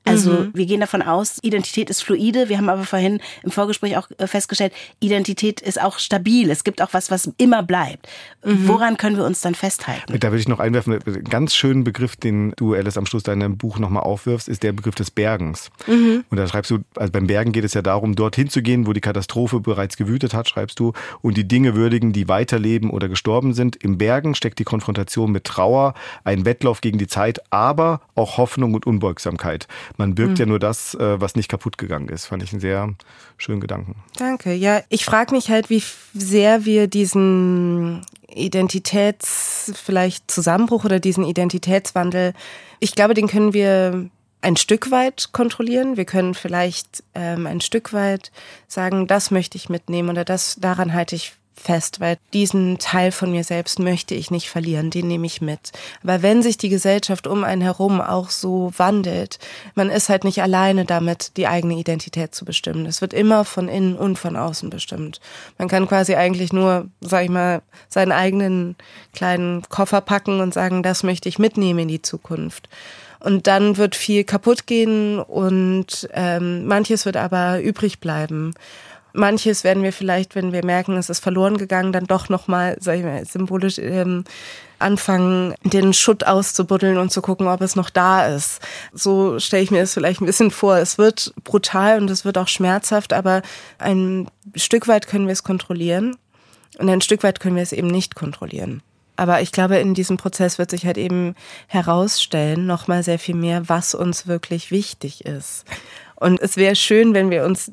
Also Mhm. wir gehen davon aus, Identität ist fluide. Wir haben aber vorhin im Vorgespräch auch festgestellt, Identität ist auch stabil. Es gibt auch was, was immer bleibt. Mhm. Woran können wir uns dann festhalten? Da würde ich noch einwerfen, einen ganz schönen Begriff, den du, Alice, am Schluss deinem Buch nochmal aufwirfst, ist der Begriff des Bergens. Mhm. Und da schreibst du, also beim Bergen geht es ja darum, dorthin zu gehen, wo die Katastrophe bereits gewütet hat, schreibst du, und die Dinge würdigen, die weiterleben oder gestorben sind. Im Bergen steckt die Konfrontation mit Trauer, ein Wettlauf gegen die Zeit, aber auch Hoffnung und Unbeugsamkeit. Man birgt mhm. ja nur das, was nicht kaputt gegangen ist. Fand ich einen sehr schönen Gedanken. Danke. Ja, ich frage mich halt, wie sehr wir diesen Identitäts, vielleicht Zusammenbruch oder diesen Identitätswandel, ich glaube, den können wir ein Stück weit kontrollieren. Wir können vielleicht ähm, ein Stück weit sagen, das möchte ich mitnehmen oder das, daran halte ich fest, weil diesen Teil von mir selbst möchte ich nicht verlieren, den nehme ich mit. Aber wenn sich die Gesellschaft um einen herum auch so wandelt, man ist halt nicht alleine damit, die eigene Identität zu bestimmen. Es wird immer von innen und von außen bestimmt. Man kann quasi eigentlich nur, sag ich mal, seinen eigenen kleinen Koffer packen und sagen, das möchte ich mitnehmen in die Zukunft. Und dann wird viel kaputt gehen und ähm, manches wird aber übrig bleiben. Manches werden wir vielleicht, wenn wir merken, es ist verloren gegangen, dann doch nochmal, sag ich mal, symbolisch ähm, anfangen, den Schutt auszubuddeln und zu gucken, ob es noch da ist. So stelle ich mir das vielleicht ein bisschen vor. Es wird brutal und es wird auch schmerzhaft, aber ein Stück weit können wir es kontrollieren und ein Stück weit können wir es eben nicht kontrollieren. Aber ich glaube, in diesem Prozess wird sich halt eben herausstellen, nochmal sehr viel mehr, was uns wirklich wichtig ist. Und es wäre schön, wenn wir uns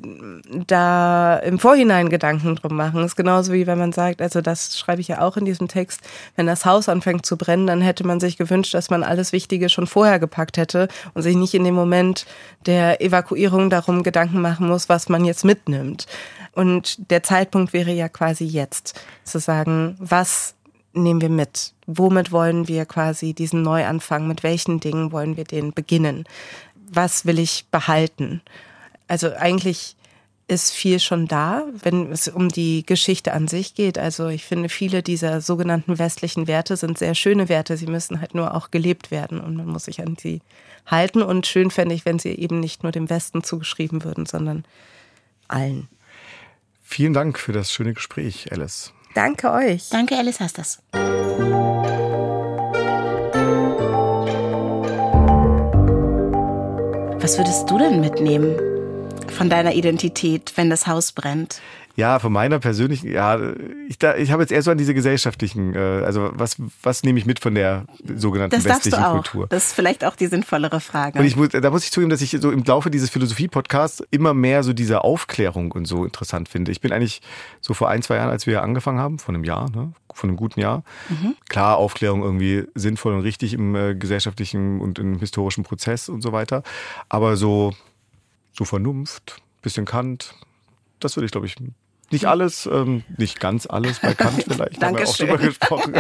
da im Vorhinein Gedanken drum machen. Das ist genauso wie wenn man sagt, also das schreibe ich ja auch in diesem Text, wenn das Haus anfängt zu brennen, dann hätte man sich gewünscht, dass man alles Wichtige schon vorher gepackt hätte und sich nicht in dem Moment der Evakuierung darum Gedanken machen muss, was man jetzt mitnimmt. Und der Zeitpunkt wäre ja quasi jetzt, zu sagen, was nehmen wir mit? Womit wollen wir quasi diesen Neuanfang? Mit welchen Dingen wollen wir den beginnen? Was will ich behalten? Also eigentlich ist viel schon da, wenn es um die Geschichte an sich geht. Also ich finde, viele dieser sogenannten westlichen Werte sind sehr schöne Werte. Sie müssen halt nur auch gelebt werden und man muss sich an sie halten. Und schön fände ich, wenn sie eben nicht nur dem Westen zugeschrieben würden, sondern allen. Vielen Dank für das schöne Gespräch, Alice. Danke euch. Danke, Alice Hastas. Was würdest du denn mitnehmen von deiner Identität, wenn das Haus brennt? Ja, von meiner persönlichen, ja, ich, da, ich habe jetzt eher so an diese gesellschaftlichen, äh, also was, was nehme ich mit von der sogenannten das westlichen darfst du auch. Kultur? Das ist vielleicht auch die sinnvollere Frage. Und ich muss, da muss ich zugeben, dass ich so im Laufe dieses Philosophie-Podcasts immer mehr so diese Aufklärung und so interessant finde. Ich bin eigentlich so vor ein, zwei Jahren, als wir angefangen haben, vor einem Jahr, ne, vor einem guten Jahr, mhm. klar, Aufklärung irgendwie sinnvoll und richtig im äh, gesellschaftlichen und im historischen Prozess und so weiter, aber so, so Vernunft, bisschen Kant, das würde ich, glaube ich, nicht alles, ähm, nicht ganz alles bei Kant vielleicht, haben wir auch drüber gesprochen.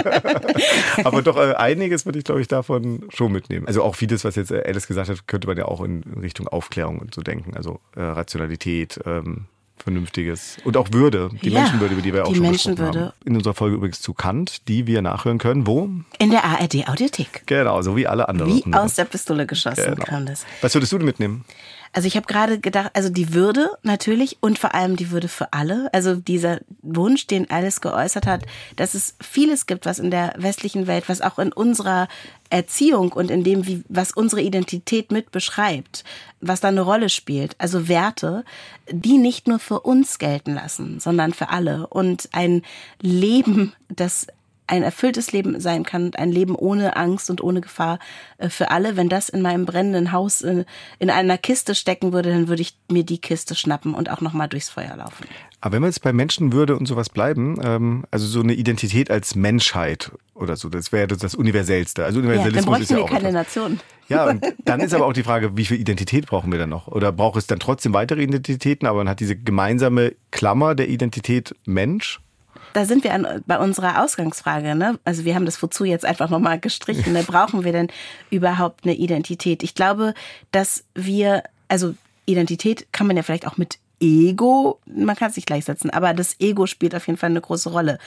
Aber doch äh, einiges würde ich, glaube ich, davon schon mitnehmen. Also auch vieles, was jetzt Alice gesagt hat, könnte man ja auch in Richtung Aufklärung und so denken. Also äh, Rationalität, ähm, Vernünftiges und auch Würde, die ja, Menschenwürde, über die wir ja auch schon gesprochen haben. In unserer Folge übrigens zu Kant, die wir nachhören können. Wo? In der A R D-Audiothek. Genau, so wie alle anderen. Wie aus der Pistole geschossen genau. kam das. Was würdest du denn mitnehmen? Also ich habe gerade gedacht, also die Würde natürlich und vor allem die Würde für alle. Also dieser Wunsch, den Alice geäußert hat, dass es vieles gibt, was in der westlichen Welt, was auch in unserer Erziehung und in dem, wie, was unsere Identität mit beschreibt, was da eine Rolle spielt. Also Werte, die nicht nur für uns gelten lassen, sondern für alle. Und ein Leben, das ein erfülltes Leben sein kann, ein Leben ohne Angst und ohne Gefahr für alle. Wenn das in meinem brennenden Haus in, in einer Kiste stecken würde, dann würde ich mir die Kiste schnappen und auch nochmal durchs Feuer laufen. Aber wenn wir jetzt bei Menschenwürde und sowas bleiben, ähm, also so eine Identität als Menschheit oder so, das wäre das Universellste. Also Universalismus ja, ist ja auch wir keine Nation. Ja, und dann ist aber auch die Frage, wie viel Identität brauchen wir dann noch? Oder braucht es dann trotzdem weitere Identitäten, aber man hat diese gemeinsame Klammer der Identität Mensch? Da sind wir an, bei unserer Ausgangsfrage, ne? Also wir haben das Wozu jetzt einfach nochmal gestrichen. Ne? Brauchen wir denn überhaupt eine Identität? Ich glaube, dass wir, also Identität kann man ja vielleicht auch mit Ego, man kann es nicht gleichsetzen, aber das Ego spielt auf jeden Fall eine große Rolle.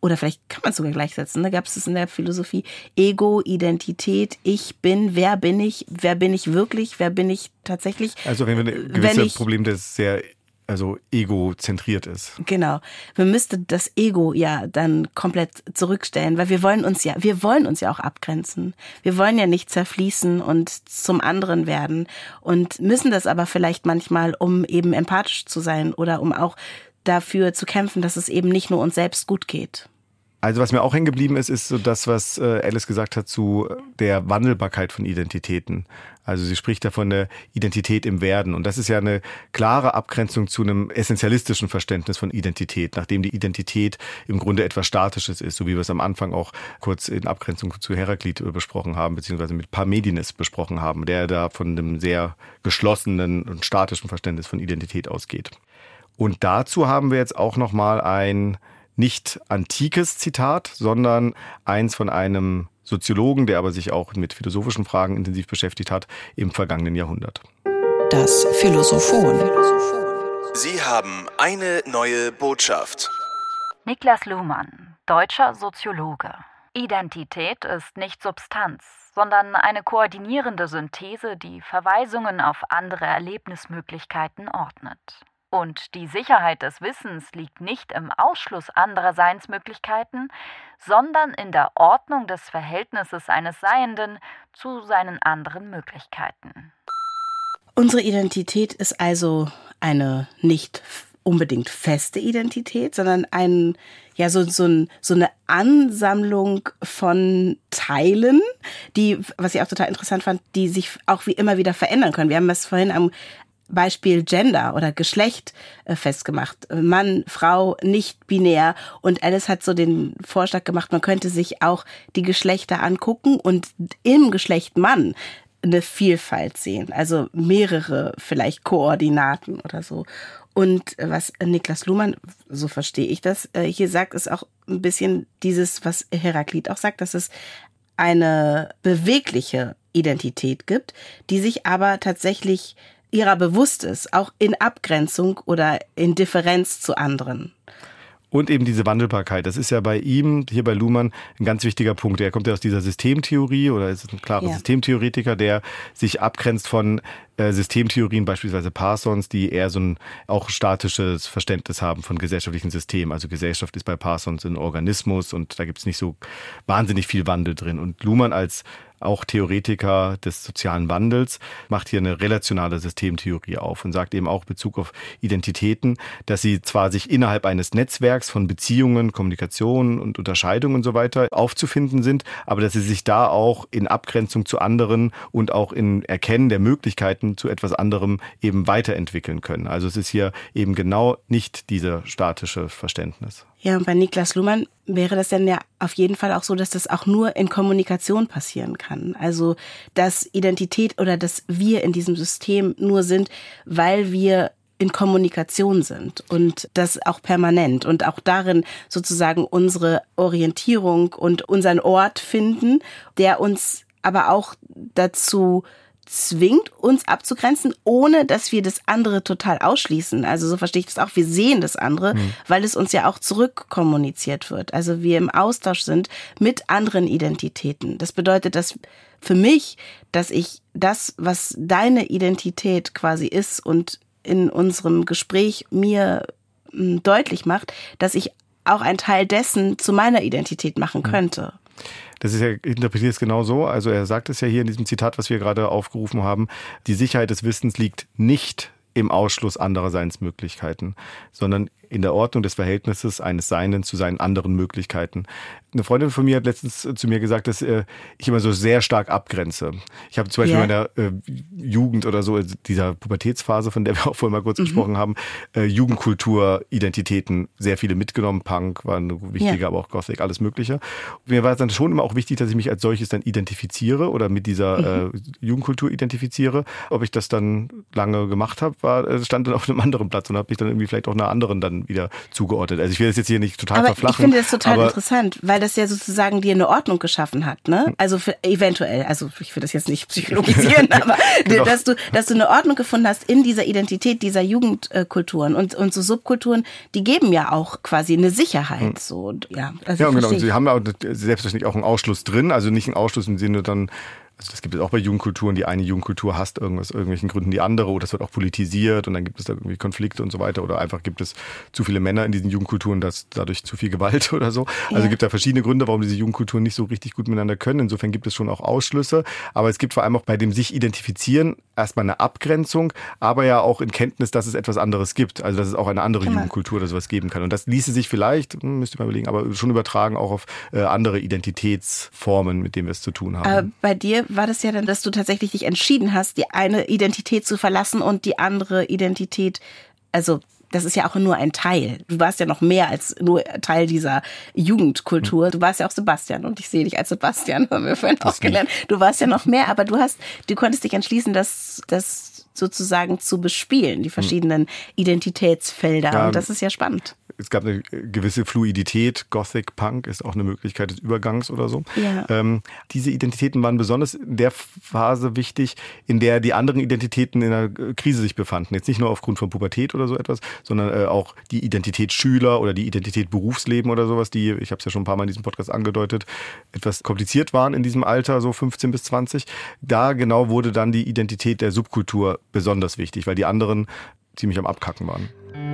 oder vielleicht kann man es sogar gleichsetzen, da gab es es in der Philosophie, Ego, Identität, ich bin, wer bin ich, wer bin ich wirklich, wer bin ich tatsächlich. Also wenn wir ein gewisses Problem, das sehr also egozentriert ist. Genau. Wir müssten das Ego ja dann komplett zurückstellen, weil wir wollen uns ja, wir wollen uns ja auch abgrenzen. Wir wollen ja nicht zerfließen und zum anderen werden und müssen das aber vielleicht manchmal, um eben empathisch zu sein oder um auch dafür zu kämpfen, dass es eben nicht nur uns selbst gut geht. Also was mir auch hängen geblieben ist, ist so das, was Alice gesagt hat zu der Wandelbarkeit von Identitäten. Also sie spricht da von der Identität im Werden. Und das ist ja eine klare Abgrenzung zu einem essentialistischen Verständnis von Identität, nachdem die Identität im Grunde etwas Statisches ist, so wie wir es am Anfang auch kurz in Abgrenzung zu Heraklit besprochen haben, beziehungsweise mit Parmenides besprochen haben, der da von einem sehr geschlossenen und statischen Verständnis von Identität ausgeht. Und dazu haben wir jetzt auch nochmal ein nicht antikes Zitat, sondern eins von einem Soziologen, der aber sich auch mit philosophischen Fragen intensiv beschäftigt hat, im vergangenen Jahrhundert. Das Philosophon. Sie haben eine neue Botschaft. Niklas Luhmann, deutscher Soziologe. Identität ist nicht Substanz, sondern eine koordinierende Synthese, die Verweisungen auf andere Erlebnismöglichkeiten ordnet. Und die Sicherheit des Wissens liegt nicht im Ausschluss anderer Seinsmöglichkeiten, sondern in der Ordnung des Verhältnisses eines Seienden zu seinen anderen Möglichkeiten. Unsere Identität ist also eine nicht unbedingt feste Identität, sondern ein, ja, so, so, ein, so eine Ansammlung von Teilen, die, was ich auch total interessant fand, die sich auch wie immer wieder verändern können. Wir haben das vorhin am Beispiel Gender oder Geschlecht äh, festgemacht. Mann, Frau, nicht binär. Und Alice hat so den Vorschlag gemacht, man könnte sich auch die Geschlechter angucken und im Geschlecht Mann eine Vielfalt sehen. Also mehrere vielleicht Koordinaten oder so. Und was Niklas Luhmann, so verstehe ich das, äh, hier sagt, ist auch ein bisschen dieses, was Heraklit auch sagt, dass es eine bewegliche Identität gibt, die sich aber tatsächlich ihrer bewusst ist, auch in Abgrenzung oder in Differenz zu anderen. Und eben diese Wandelbarkeit, das ist ja bei ihm, hier bei Luhmann, ein ganz wichtiger Punkt. Er kommt ja aus dieser Systemtheorie oder ist ein klarer ja. Systemtheoretiker, der sich abgrenzt von äh, Systemtheorien, beispielsweise Parsons, die eher so ein auch statisches Verständnis haben von gesellschaftlichen Systemen. Also Gesellschaft ist bei Parsons ein Organismus und da gibt es nicht so wahnsinnig viel Wandel drin. Und Luhmann als auch Theoretiker des sozialen Wandels, macht hier eine relationale Systemtheorie auf und sagt eben auch in Bezug auf Identitäten, dass sie zwar sich innerhalb eines Netzwerks von Beziehungen, Kommunikation und Unterscheidungen und so weiter aufzufinden sind, aber dass sie sich da auch in Abgrenzung zu anderen und auch in Erkennen der Möglichkeiten zu etwas anderem eben weiterentwickeln können. Also es ist hier eben genau nicht dieser statische Verständnis. Ja, und bei Niklas Luhmann wäre das dann ja auf jeden Fall auch so, dass das auch nur in Kommunikation passieren kann. Also, dass Identität oder dass wir in diesem System nur sind, weil wir in Kommunikation sind und das auch permanent und auch darin sozusagen unsere Orientierung und unseren Ort finden, der uns aber auch dazu zwingt, uns abzugrenzen, ohne dass wir das andere total ausschließen. Also so verstehe ich das auch. Wir sehen das andere, mhm. weil es uns ja auch zurückkommuniziert wird. Also wir im Austausch sind mit anderen Identitäten. Das bedeutet, dass für mich, dass ich das, was deine Identität quasi ist und in unserem Gespräch mir m, deutlich macht, dass ich auch einen Teil dessen zu meiner Identität machen könnte. Das ist ja, interpretiert es genau so. Also er sagt es ja hier in diesem Zitat, was wir gerade aufgerufen haben. Die Sicherheit des Wissens liegt nicht im Ausschluss anderer Seinsmöglichkeiten, sondern in der Ordnung des Verhältnisses eines Seienden zu seinen anderen Möglichkeiten. Eine Freundin von mir hat letztens zu mir gesagt, dass äh, ich immer so sehr stark abgrenze. Ich habe zum Beispiel yeah. in meiner äh, Jugend oder so, dieser Pubertätsphase, von der wir auch vorhin mal kurz mhm. gesprochen haben, äh, Jugendkultur, Identitäten, sehr viele mitgenommen. Punk war eine wichtige, yeah. aber auch Gothic, alles Mögliche. Mir war es dann schon immer auch wichtig, dass ich mich als solches dann identifiziere oder mit dieser mhm. äh, Jugendkultur identifiziere. Ob ich das dann lange gemacht habe, war stand dann auf einem anderen Platz und habe mich dann irgendwie vielleicht auch einer anderen dann dann wieder zugeordnet. Also ich will das jetzt hier nicht total aber verflachen. Ich finde das total aber interessant, weil das ja sozusagen dir eine Ordnung geschaffen hat, ne? Also für, eventuell, also ich will das jetzt nicht psychologisieren, aber genau. dass du, dass du eine Ordnung gefunden hast in dieser Identität dieser Jugendkulturen und und so Subkulturen, die geben ja auch quasi eine Sicherheit, hm. so ja. Also ja, genau. Und sie haben ja auch selbstverständlich auch einen Ausschluss drin, also nicht einen Ausschluss im Sinne dann. Also das gibt es auch bei Jugendkulturen. Die eine Jugendkultur hasst irgendwas, aus irgendwelchen Gründen die andere oder es wird auch politisiert und dann gibt es da irgendwie Konflikte und so weiter oder einfach gibt es zu viele Männer in diesen Jugendkulturen, dass dadurch zu viel Gewalt oder so. Also ja. Es gibt da verschiedene Gründe, warum diese Jugendkulturen nicht so richtig gut miteinander können. Insofern gibt es schon auch Ausschlüsse. Aber es gibt vor allem auch bei dem sich identifizieren erstmal eine Abgrenzung, aber ja auch in Kenntnis, dass es etwas anderes gibt. Also dass es auch eine andere genau. Jugendkultur oder sowas geben kann. Und das ließe sich vielleicht, müsst ihr mal überlegen, aber schon übertragen auch auf äh, andere Identitätsformen, mit denen wir es zu tun haben. Aber bei dir war das ja dann, dass du tatsächlich dich entschieden hast, die eine Identität zu verlassen und die andere Identität, also das ist ja auch nur ein Teil. Du warst ja noch mehr als nur Teil dieser Jugendkultur. Du warst ja auch Sebastian und ich sehe dich als Sebastian, haben wir vorhin auch gelernt. Du warst ja noch mehr, aber du hast, du konntest dich entschließen, das, das sozusagen zu bespielen, die verschiedenen Identitätsfelder. Ja, und das ist ja spannend. Es gab eine gewisse Fluidität. Gothic Punk ist auch eine Möglichkeit des Übergangs oder so. Ja. Ähm, diese Identitäten waren besonders in der Phase wichtig, in der die anderen Identitäten in einer Krise sich befanden. Jetzt nicht nur aufgrund von Pubertät oder so etwas, sondern äh, auch die Identität Schüler oder die Identität Berufsleben oder sowas, die, ich habe es ja schon ein paar Mal in diesem Podcast angedeutet, etwas kompliziert waren in diesem Alter, so fünfzehn bis zwanzig. Da genau wurde dann die Identität der Subkultur besonders wichtig, weil die anderen ziemlich am Abkacken waren.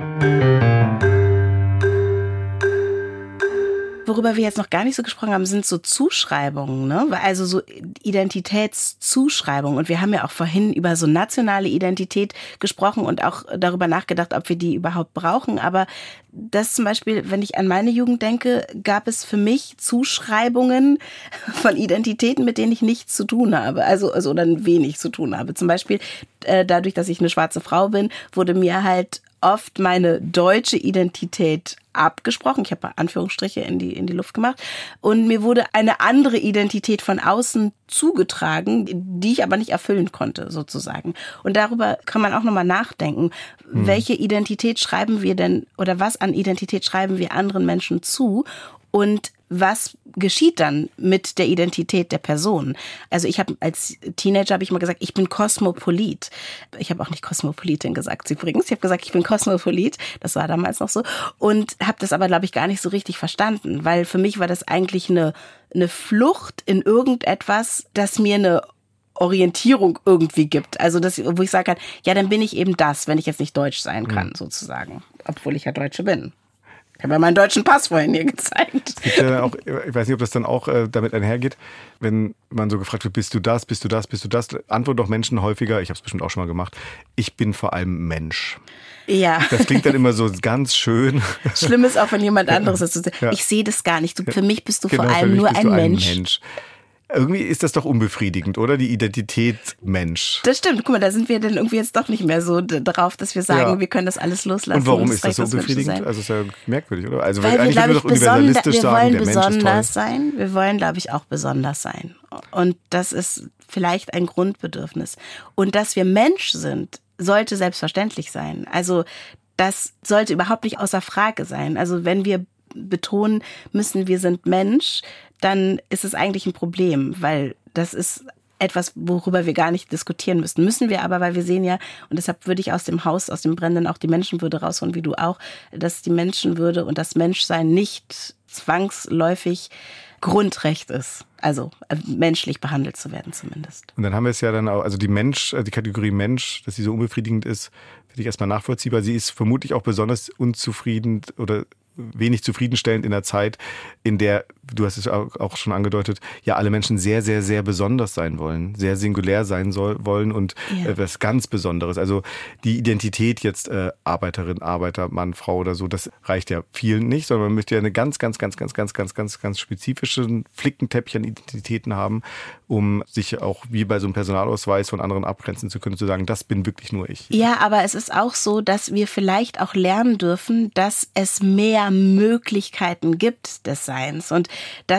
Worüber wir jetzt noch gar nicht so gesprochen haben, sind so Zuschreibungen, ne? Also so Identitätszuschreibungen. Und wir haben ja auch vorhin über so nationale Identität gesprochen und auch darüber nachgedacht, ob wir die überhaupt brauchen. Aber das zum Beispiel, wenn ich an meine Jugend denke, gab es für mich Zuschreibungen von Identitäten, mit denen ich nichts zu tun habe. Also, also oder wenig zu tun habe. Zum Beispiel äh, dadurch, dass ich eine schwarze Frau bin, wurde mir halt oft meine deutsche Identität abgesprochen. Ich habe Anführungsstriche in die, in die Luft gemacht. Und mir wurde eine andere Identität von außen zugetragen, die ich aber nicht erfüllen konnte, sozusagen. Und darüber kann man auch nochmal nachdenken. Hm. Welche Identität schreiben wir denn oder was an Identität schreiben wir anderen Menschen zu? Und was geschieht dann mit der Identität der Person? Also ich habe als Teenager habe ich mal gesagt, ich bin Kosmopolit. Ich habe auch nicht Kosmopolitin gesagt übrigens. Ich habe gesagt, ich bin Kosmopolit. Das war damals noch so. Und habe das aber, glaube ich, gar nicht so richtig verstanden. Weil für mich war das eigentlich eine, eine Flucht in irgendetwas, das mir eine Orientierung irgendwie gibt. Also das, wo ich sagen kann, ja, dann bin ich eben das, wenn ich jetzt nicht deutsch sein kann, mhm. sozusagen. Obwohl ich ja Deutsche bin. Ich habe ja meinen deutschen Pass vorhin hier gezeigt. Es gibt ja auch, ich weiß nicht, ob das dann auch äh, damit einhergeht, wenn man so gefragt wird, bist du das, bist du das, bist du das, antworten doch Menschen häufiger, ich habe es bestimmt auch schon mal gemacht, ich bin vor allem Mensch. Ja. Das klingt dann immer so ganz schön. Schlimm ist auch, wenn jemand anderes ist. Ja. Ich sehe das gar nicht. Du, für mich bist du genau, vor allem nur ein Mensch. ein Mensch. Irgendwie ist das doch unbefriedigend, oder? Die Identität Mensch. Das stimmt. Guck mal, da sind wir dann irgendwie jetzt doch nicht mehr so drauf, dass wir sagen, ja. wir können das alles loslassen. Und warum ist das so unbefriedigend? Also ist ja merkwürdig, oder? Also weil wir, glaube ich, besonder, wir sagen, wollen der besonders sein. Wir wollen, glaube ich, auch besonders sein. Und das ist vielleicht ein Grundbedürfnis. Und dass wir Mensch sind, sollte selbstverständlich sein. Also das sollte überhaupt nicht außer Frage sein. Also wenn wir betonen müssen, wir sind Mensch, dann ist es eigentlich ein Problem, weil das ist etwas, worüber wir gar nicht diskutieren müssen. Müssen wir aber, weil wir sehen ja, und deshalb würde ich aus dem Haus, aus dem Brennenden auch die Menschenwürde rausholen, wie du auch, dass die Menschenwürde und das Menschsein nicht zwangsläufig Grundrecht ist. Also menschlich behandelt zu werden zumindest. Und dann haben wir es ja dann auch, also die Mensch, die Kategorie Mensch, dass sie so unbefriedigend ist, finde ich erstmal nachvollziehbar. Sie ist vermutlich auch besonders unzufrieden oder wenig zufriedenstellend in der Zeit, in der, du hast es auch schon angedeutet, ja alle Menschen sehr, sehr, sehr besonders sein wollen, sehr singulär sein soll, wollen und ja. äh, was ganz Besonderes. Also die Identität jetzt äh, Arbeiterin, Arbeiter, Mann, Frau oder so, das reicht ja vielen nicht, sondern man möchte ja eine ganz, ganz, ganz, ganz, ganz, ganz, ganz, ganz spezifischen Flickenteppich an Identitäten haben, um sich auch wie bei so einem Personalausweis von anderen abgrenzen zu können, zu sagen, das bin wirklich nur ich. Ja, aber es ist auch so, dass wir vielleicht auch lernen dürfen, dass es mehr Möglichkeiten gibt des Seins und dass es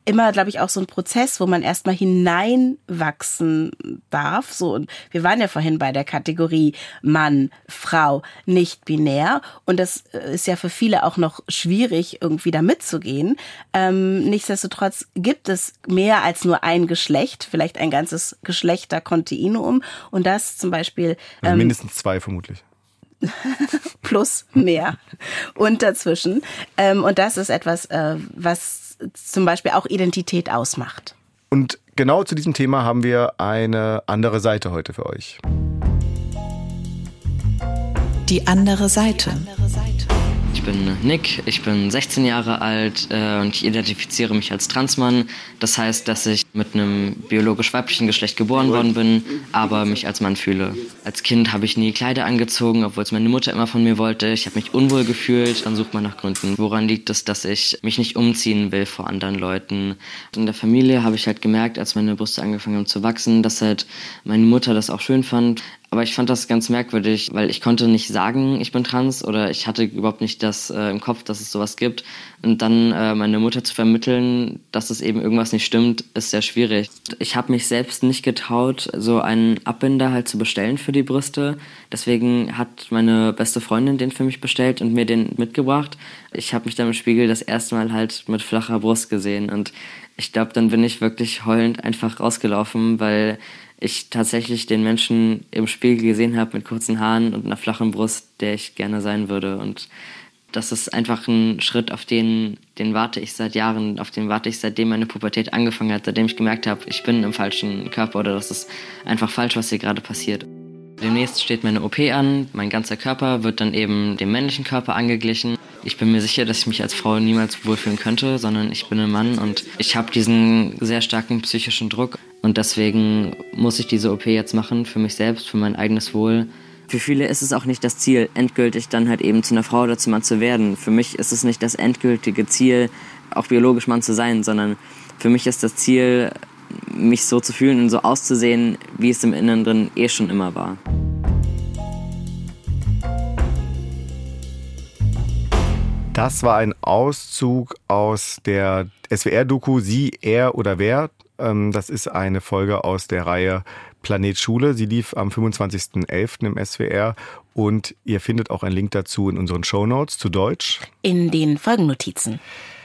immer, glaube ich, auch so ein Prozess, wo man erstmal hineinwachsen darf. So, und wir waren ja vorhin bei der Kategorie Mann, Frau, nicht binär. Und das ist ja für viele auch noch schwierig, irgendwie da mitzugehen. Ähm, nichtsdestotrotz gibt es mehr als nur ein Geschlecht, vielleicht ein ganzes Geschlechterkontinuum. Und das zum Beispiel. Also ähm, mindestens zwei vermutlich. Plus mehr und dazwischen. Ähm, und das ist etwas, äh, was zum Beispiel auch Identität ausmacht. Und genau zu diesem Thema haben wir eine andere Seite heute für euch. Die andere Seite. Ich bin Nick, ich bin sechzehn Jahre alt äh, und ich identifiziere mich als Transmann. Das heißt, dass ich mit einem biologisch weiblichen Geschlecht geboren worden bin, aber mich als Mann fühle. Als Kind habe ich nie Kleider angezogen, obwohl es meine Mutter immer von mir wollte. Ich habe mich unwohl gefühlt. Dann sucht man nach Gründen. Woran liegt es, dass ich mich nicht umziehen will vor anderen Leuten? In der Familie habe ich halt gemerkt, als meine Brüste angefangen haben zu wachsen, dass halt meine Mutter das auch schön fand. Aber ich fand das ganz merkwürdig, weil ich konnte nicht sagen, ich bin trans oder ich hatte überhaupt nicht das äh, im Kopf, dass es sowas gibt. Und dann äh, meine Mutter zu vermitteln, dass es eben irgendwas nicht stimmt, ist sehr schwierig. Ich habe mich selbst nicht getraut, so einen Abbinder halt zu bestellen für die Brüste. Deswegen hat meine beste Freundin den für mich bestellt und mir den mitgebracht. Ich habe mich dann im Spiegel das erste Mal halt mit flacher Brust gesehen. Und ich glaube, dann bin ich wirklich heulend einfach rausgelaufen, weil ich tatsächlich den Menschen im Spiegel gesehen habe mit kurzen Haaren und einer flachen Brust, der ich gerne sein würde. Und das ist einfach ein Schritt, auf den, den warte ich seit Jahren, auf den warte ich seitdem meine Pubertät angefangen hat, seitdem ich gemerkt habe, ich bin im falschen Körper oder das ist einfach falsch, was hier gerade passiert. Demnächst steht meine O P an, mein ganzer Körper wird dann eben dem männlichen Körper angeglichen. Ich bin mir sicher, dass ich mich als Frau niemals wohlfühlen könnte, sondern ich bin ein Mann und ich habe diesen sehr starken psychischen Druck. Und deswegen muss ich diese O P jetzt machen, für mich selbst, für mein eigenes Wohl. Für viele ist es auch nicht das Ziel, endgültig dann halt eben zu einer Frau oder zum Mann zu werden. Für mich ist es nicht das endgültige Ziel, auch biologisch Mann zu sein, sondern für mich ist das Ziel, mich so zu fühlen und so auszusehen, wie es im Inneren drin eh schon immer war. Das war ein Auszug aus der S W R-Doku Sie, Er oder Wer. Das ist eine Folge aus der Reihe Planet Schule. Sie lief am fünfundzwanzigsten elften im S W R und ihr findet auch einen Link dazu in unseren Shownotes zu Deutsch. In den Folgennotizen.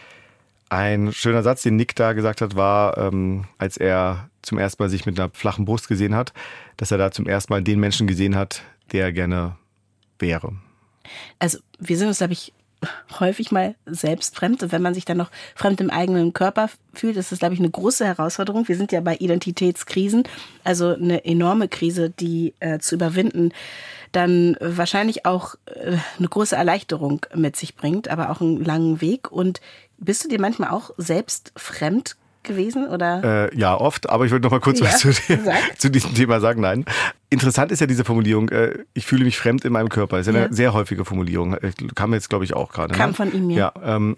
Ein schöner Satz, den Nick da gesagt hat, war, ähm, als er zum ersten Mal sich mit einer flachen Brust gesehen hat, dass er da zum ersten Mal den Menschen gesehen hat, der er gerne wäre. Also wir sind uns, glaube ich, häufig mal selbst fremd. Und wenn man sich dann noch fremd im eigenen Körper fühlt, ist das, glaube ich, eine große Herausforderung. Wir sind ja bei Identitätskrisen, also eine enorme Krise, die äh, zu überwinden dann wahrscheinlich auch äh, eine große Erleichterung mit sich bringt, aber auch einen langen Weg. Und bist du dir manchmal auch selbst fremd gewesen? Oder? Äh, ja, oft, aber ich würde noch mal kurz ja, was zu, dem, zu diesem Thema sagen. Nein. Interessant ist ja diese Formulierung, äh, ich fühle mich fremd in meinem Körper. Das ist ja eine sehr häufige Formulierung. Kam jetzt, glaube ich, auch gerade. Kam ne? von ihm, ja. ja ähm,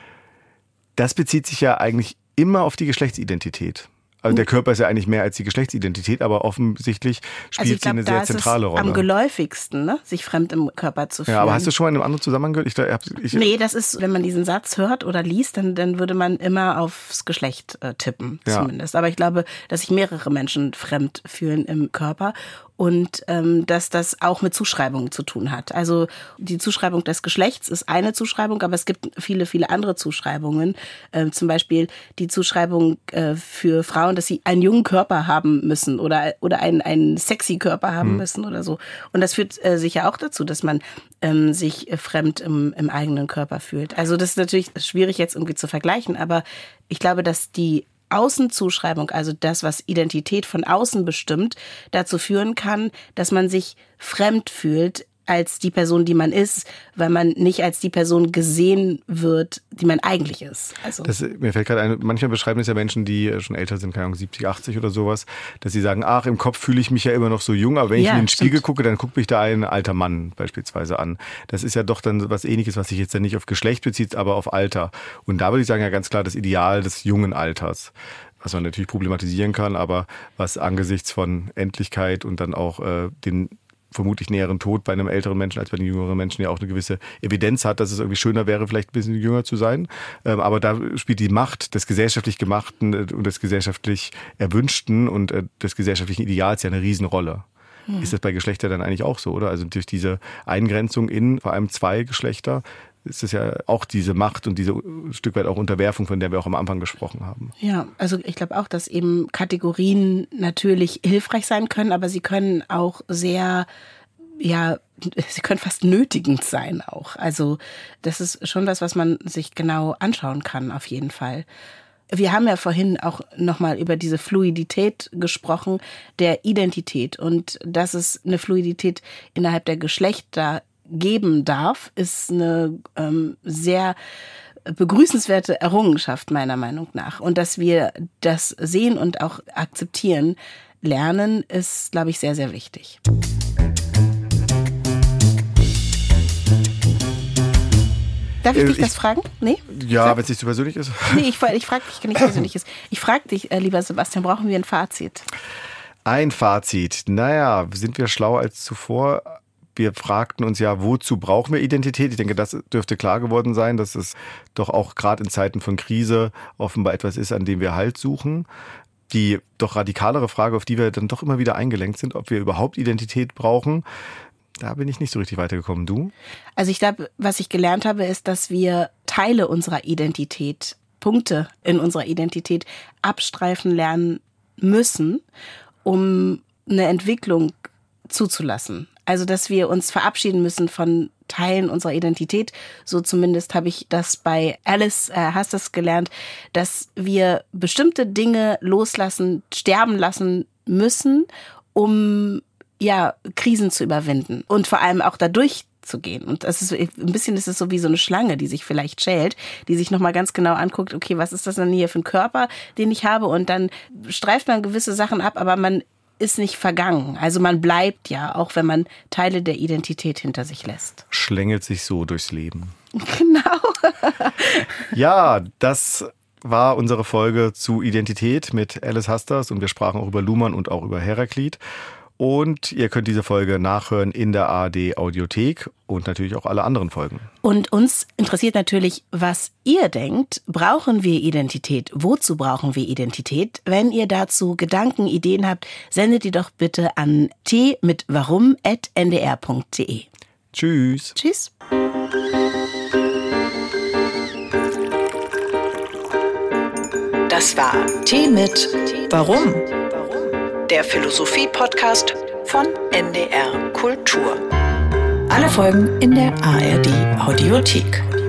das bezieht sich ja eigentlich immer auf die Geschlechtsidentität. Also der Körper ist ja eigentlich mehr als die Geschlechtsidentität, aber offensichtlich spielt also sie eine sehr zentrale Rolle. Am geläufigsten, ne? Sich fremd im Körper zu fühlen. Ja, aber hast du schon mal in einem anderen Zusammenhang gehört? Ich, ich, nee, das ist, wenn man diesen Satz hört oder liest, dann, dann würde man immer aufs Geschlecht äh, tippen, ja. zumindest. Aber ich glaube, dass sich mehrere Menschen fremd fühlen im Körper. Und ähm, dass das auch mit Zuschreibungen zu tun hat. Also die Zuschreibung des Geschlechts ist eine Zuschreibung, aber es gibt viele, viele andere Zuschreibungen. Ähm, zum Beispiel die Zuschreibung äh, für Frauen, dass sie einen jungen Körper haben müssen oder, oder einen, einen sexy Körper haben hm. müssen oder so. Und das führt äh, sicher auch dazu, dass man ähm, sich äh, fremd im, im eigenen Körper fühlt. Also das ist natürlich schwierig jetzt irgendwie zu vergleichen, aber ich glaube, dass die Außenzuschreibung, also das, was Identität von außen bestimmt, dazu führen kann, dass man sich fremd fühlt als die Person, die man ist, weil man nicht als die Person gesehen wird, die man eigentlich ist. Also das, mir fällt gerade ein, manchmal beschreiben es ja Menschen, die schon älter sind, keine Ahnung, siebzig, achtzig oder sowas, dass sie sagen, ach, im Kopf fühle ich mich ja immer noch so jung, aber wenn ich ja, in den stimmt. Spiegel gucke, dann guckt mich da ein alter Mann beispielsweise an. Das ist ja doch dann was Ähnliches, was sich jetzt ja nicht auf Geschlecht bezieht, aber auf Alter. Und da würde ich sagen, ja ganz klar das Ideal des jungen Alters. Was man natürlich problematisieren kann, aber was angesichts von Endlichkeit und dann auch äh, den vermutlich näheren Tod bei einem älteren Menschen als bei den jüngeren Menschen ja auch eine gewisse Evidenz hat, dass es irgendwie schöner wäre, vielleicht ein bisschen jünger zu sein. Aber da spielt die Macht des gesellschaftlich Gemachten und des gesellschaftlich Erwünschten und des gesellschaftlichen Ideals ja eine Riesenrolle. Hm. Ist das bei Geschlechtern dann eigentlich auch so, oder? Also durch diese Eingrenzung in vor allem zwei Geschlechter ist es ja auch diese Macht und diese ein Stück weit auch Unterwerfung, von der wir auch am Anfang gesprochen haben. Ja, also ich glaube auch, dass eben Kategorien natürlich hilfreich sein können, aber sie können auch sehr, ja, sie können fast nötigend sein auch. Also das ist schon was, was man sich genau anschauen kann, auf jeden Fall. Wir haben ja vorhin auch nochmal über diese Fluidität gesprochen, der Identität. Und dass es eine Fluidität innerhalb der Geschlechter geben darf, ist eine ähm, sehr begrüßenswerte Errungenschaft meiner Meinung nach. Und dass wir das sehen und auch akzeptieren lernen, ist, glaube ich, sehr, sehr wichtig. Darf ich dich das fragen? Nee? Ja, wenn es nicht so persönlich ist. Nee, ich, ich frage dich nicht persönliches. Ich frage dich, äh, lieber Sebastian, brauchen wir ein Fazit? Ein Fazit. Naja, sind wir schlauer als zuvor? Wir fragten uns ja, wozu brauchen wir Identität? Ich denke, das dürfte klar geworden sein, dass es doch auch gerade in Zeiten von Krise offenbar etwas ist, an dem wir Halt suchen. Die doch radikalere Frage, auf die wir dann doch immer wieder eingelenkt sind, ob wir überhaupt Identität brauchen, da bin ich nicht so richtig weitergekommen. Du? Also ich glaube, was ich gelernt habe, ist, dass wir Teile unserer Identität, Punkte in unserer Identität abstreifen lernen müssen, um eine Entwicklung zuzulassen. Also, dass wir uns verabschieden müssen von Teilen unserer Identität. So zumindest habe ich das bei Alice äh, Hastas gelernt, dass wir bestimmte Dinge loslassen, sterben lassen müssen, um ja Krisen zu überwinden und vor allem auch dadurch zu gehen. Und das ist ein bisschen, ist es so wie so eine Schlange, die sich vielleicht schält, die sich nochmal ganz genau anguckt, okay, was ist das denn hier für ein Körper, den ich habe? Und dann streift man gewisse Sachen ab, aber man ist nicht vergangen. Also man bleibt ja, auch wenn man Teile der Identität hinter sich lässt. Schlängelt sich so durchs Leben. Genau. Ja, das war unsere Folge zu Identität mit Alice Hastas und wir sprachen auch über Luhmann und auch über Heraklit. Und ihr könnt diese Folge nachhören in der A R D Audiothek und natürlich auch alle anderen Folgen. Und uns interessiert natürlich, was ihr denkt. Brauchen wir Identität? Wozu brauchen wir Identität? Wenn ihr dazu Gedanken, Ideen habt, sendet die doch bitte an t mit warum at n d r punkt d e. Tschüss. Tschüss. Das war Tee mit Warum? Der Philosophie-Podcast von N D R Kultur. Alle Folgen in der A R D Audiothek.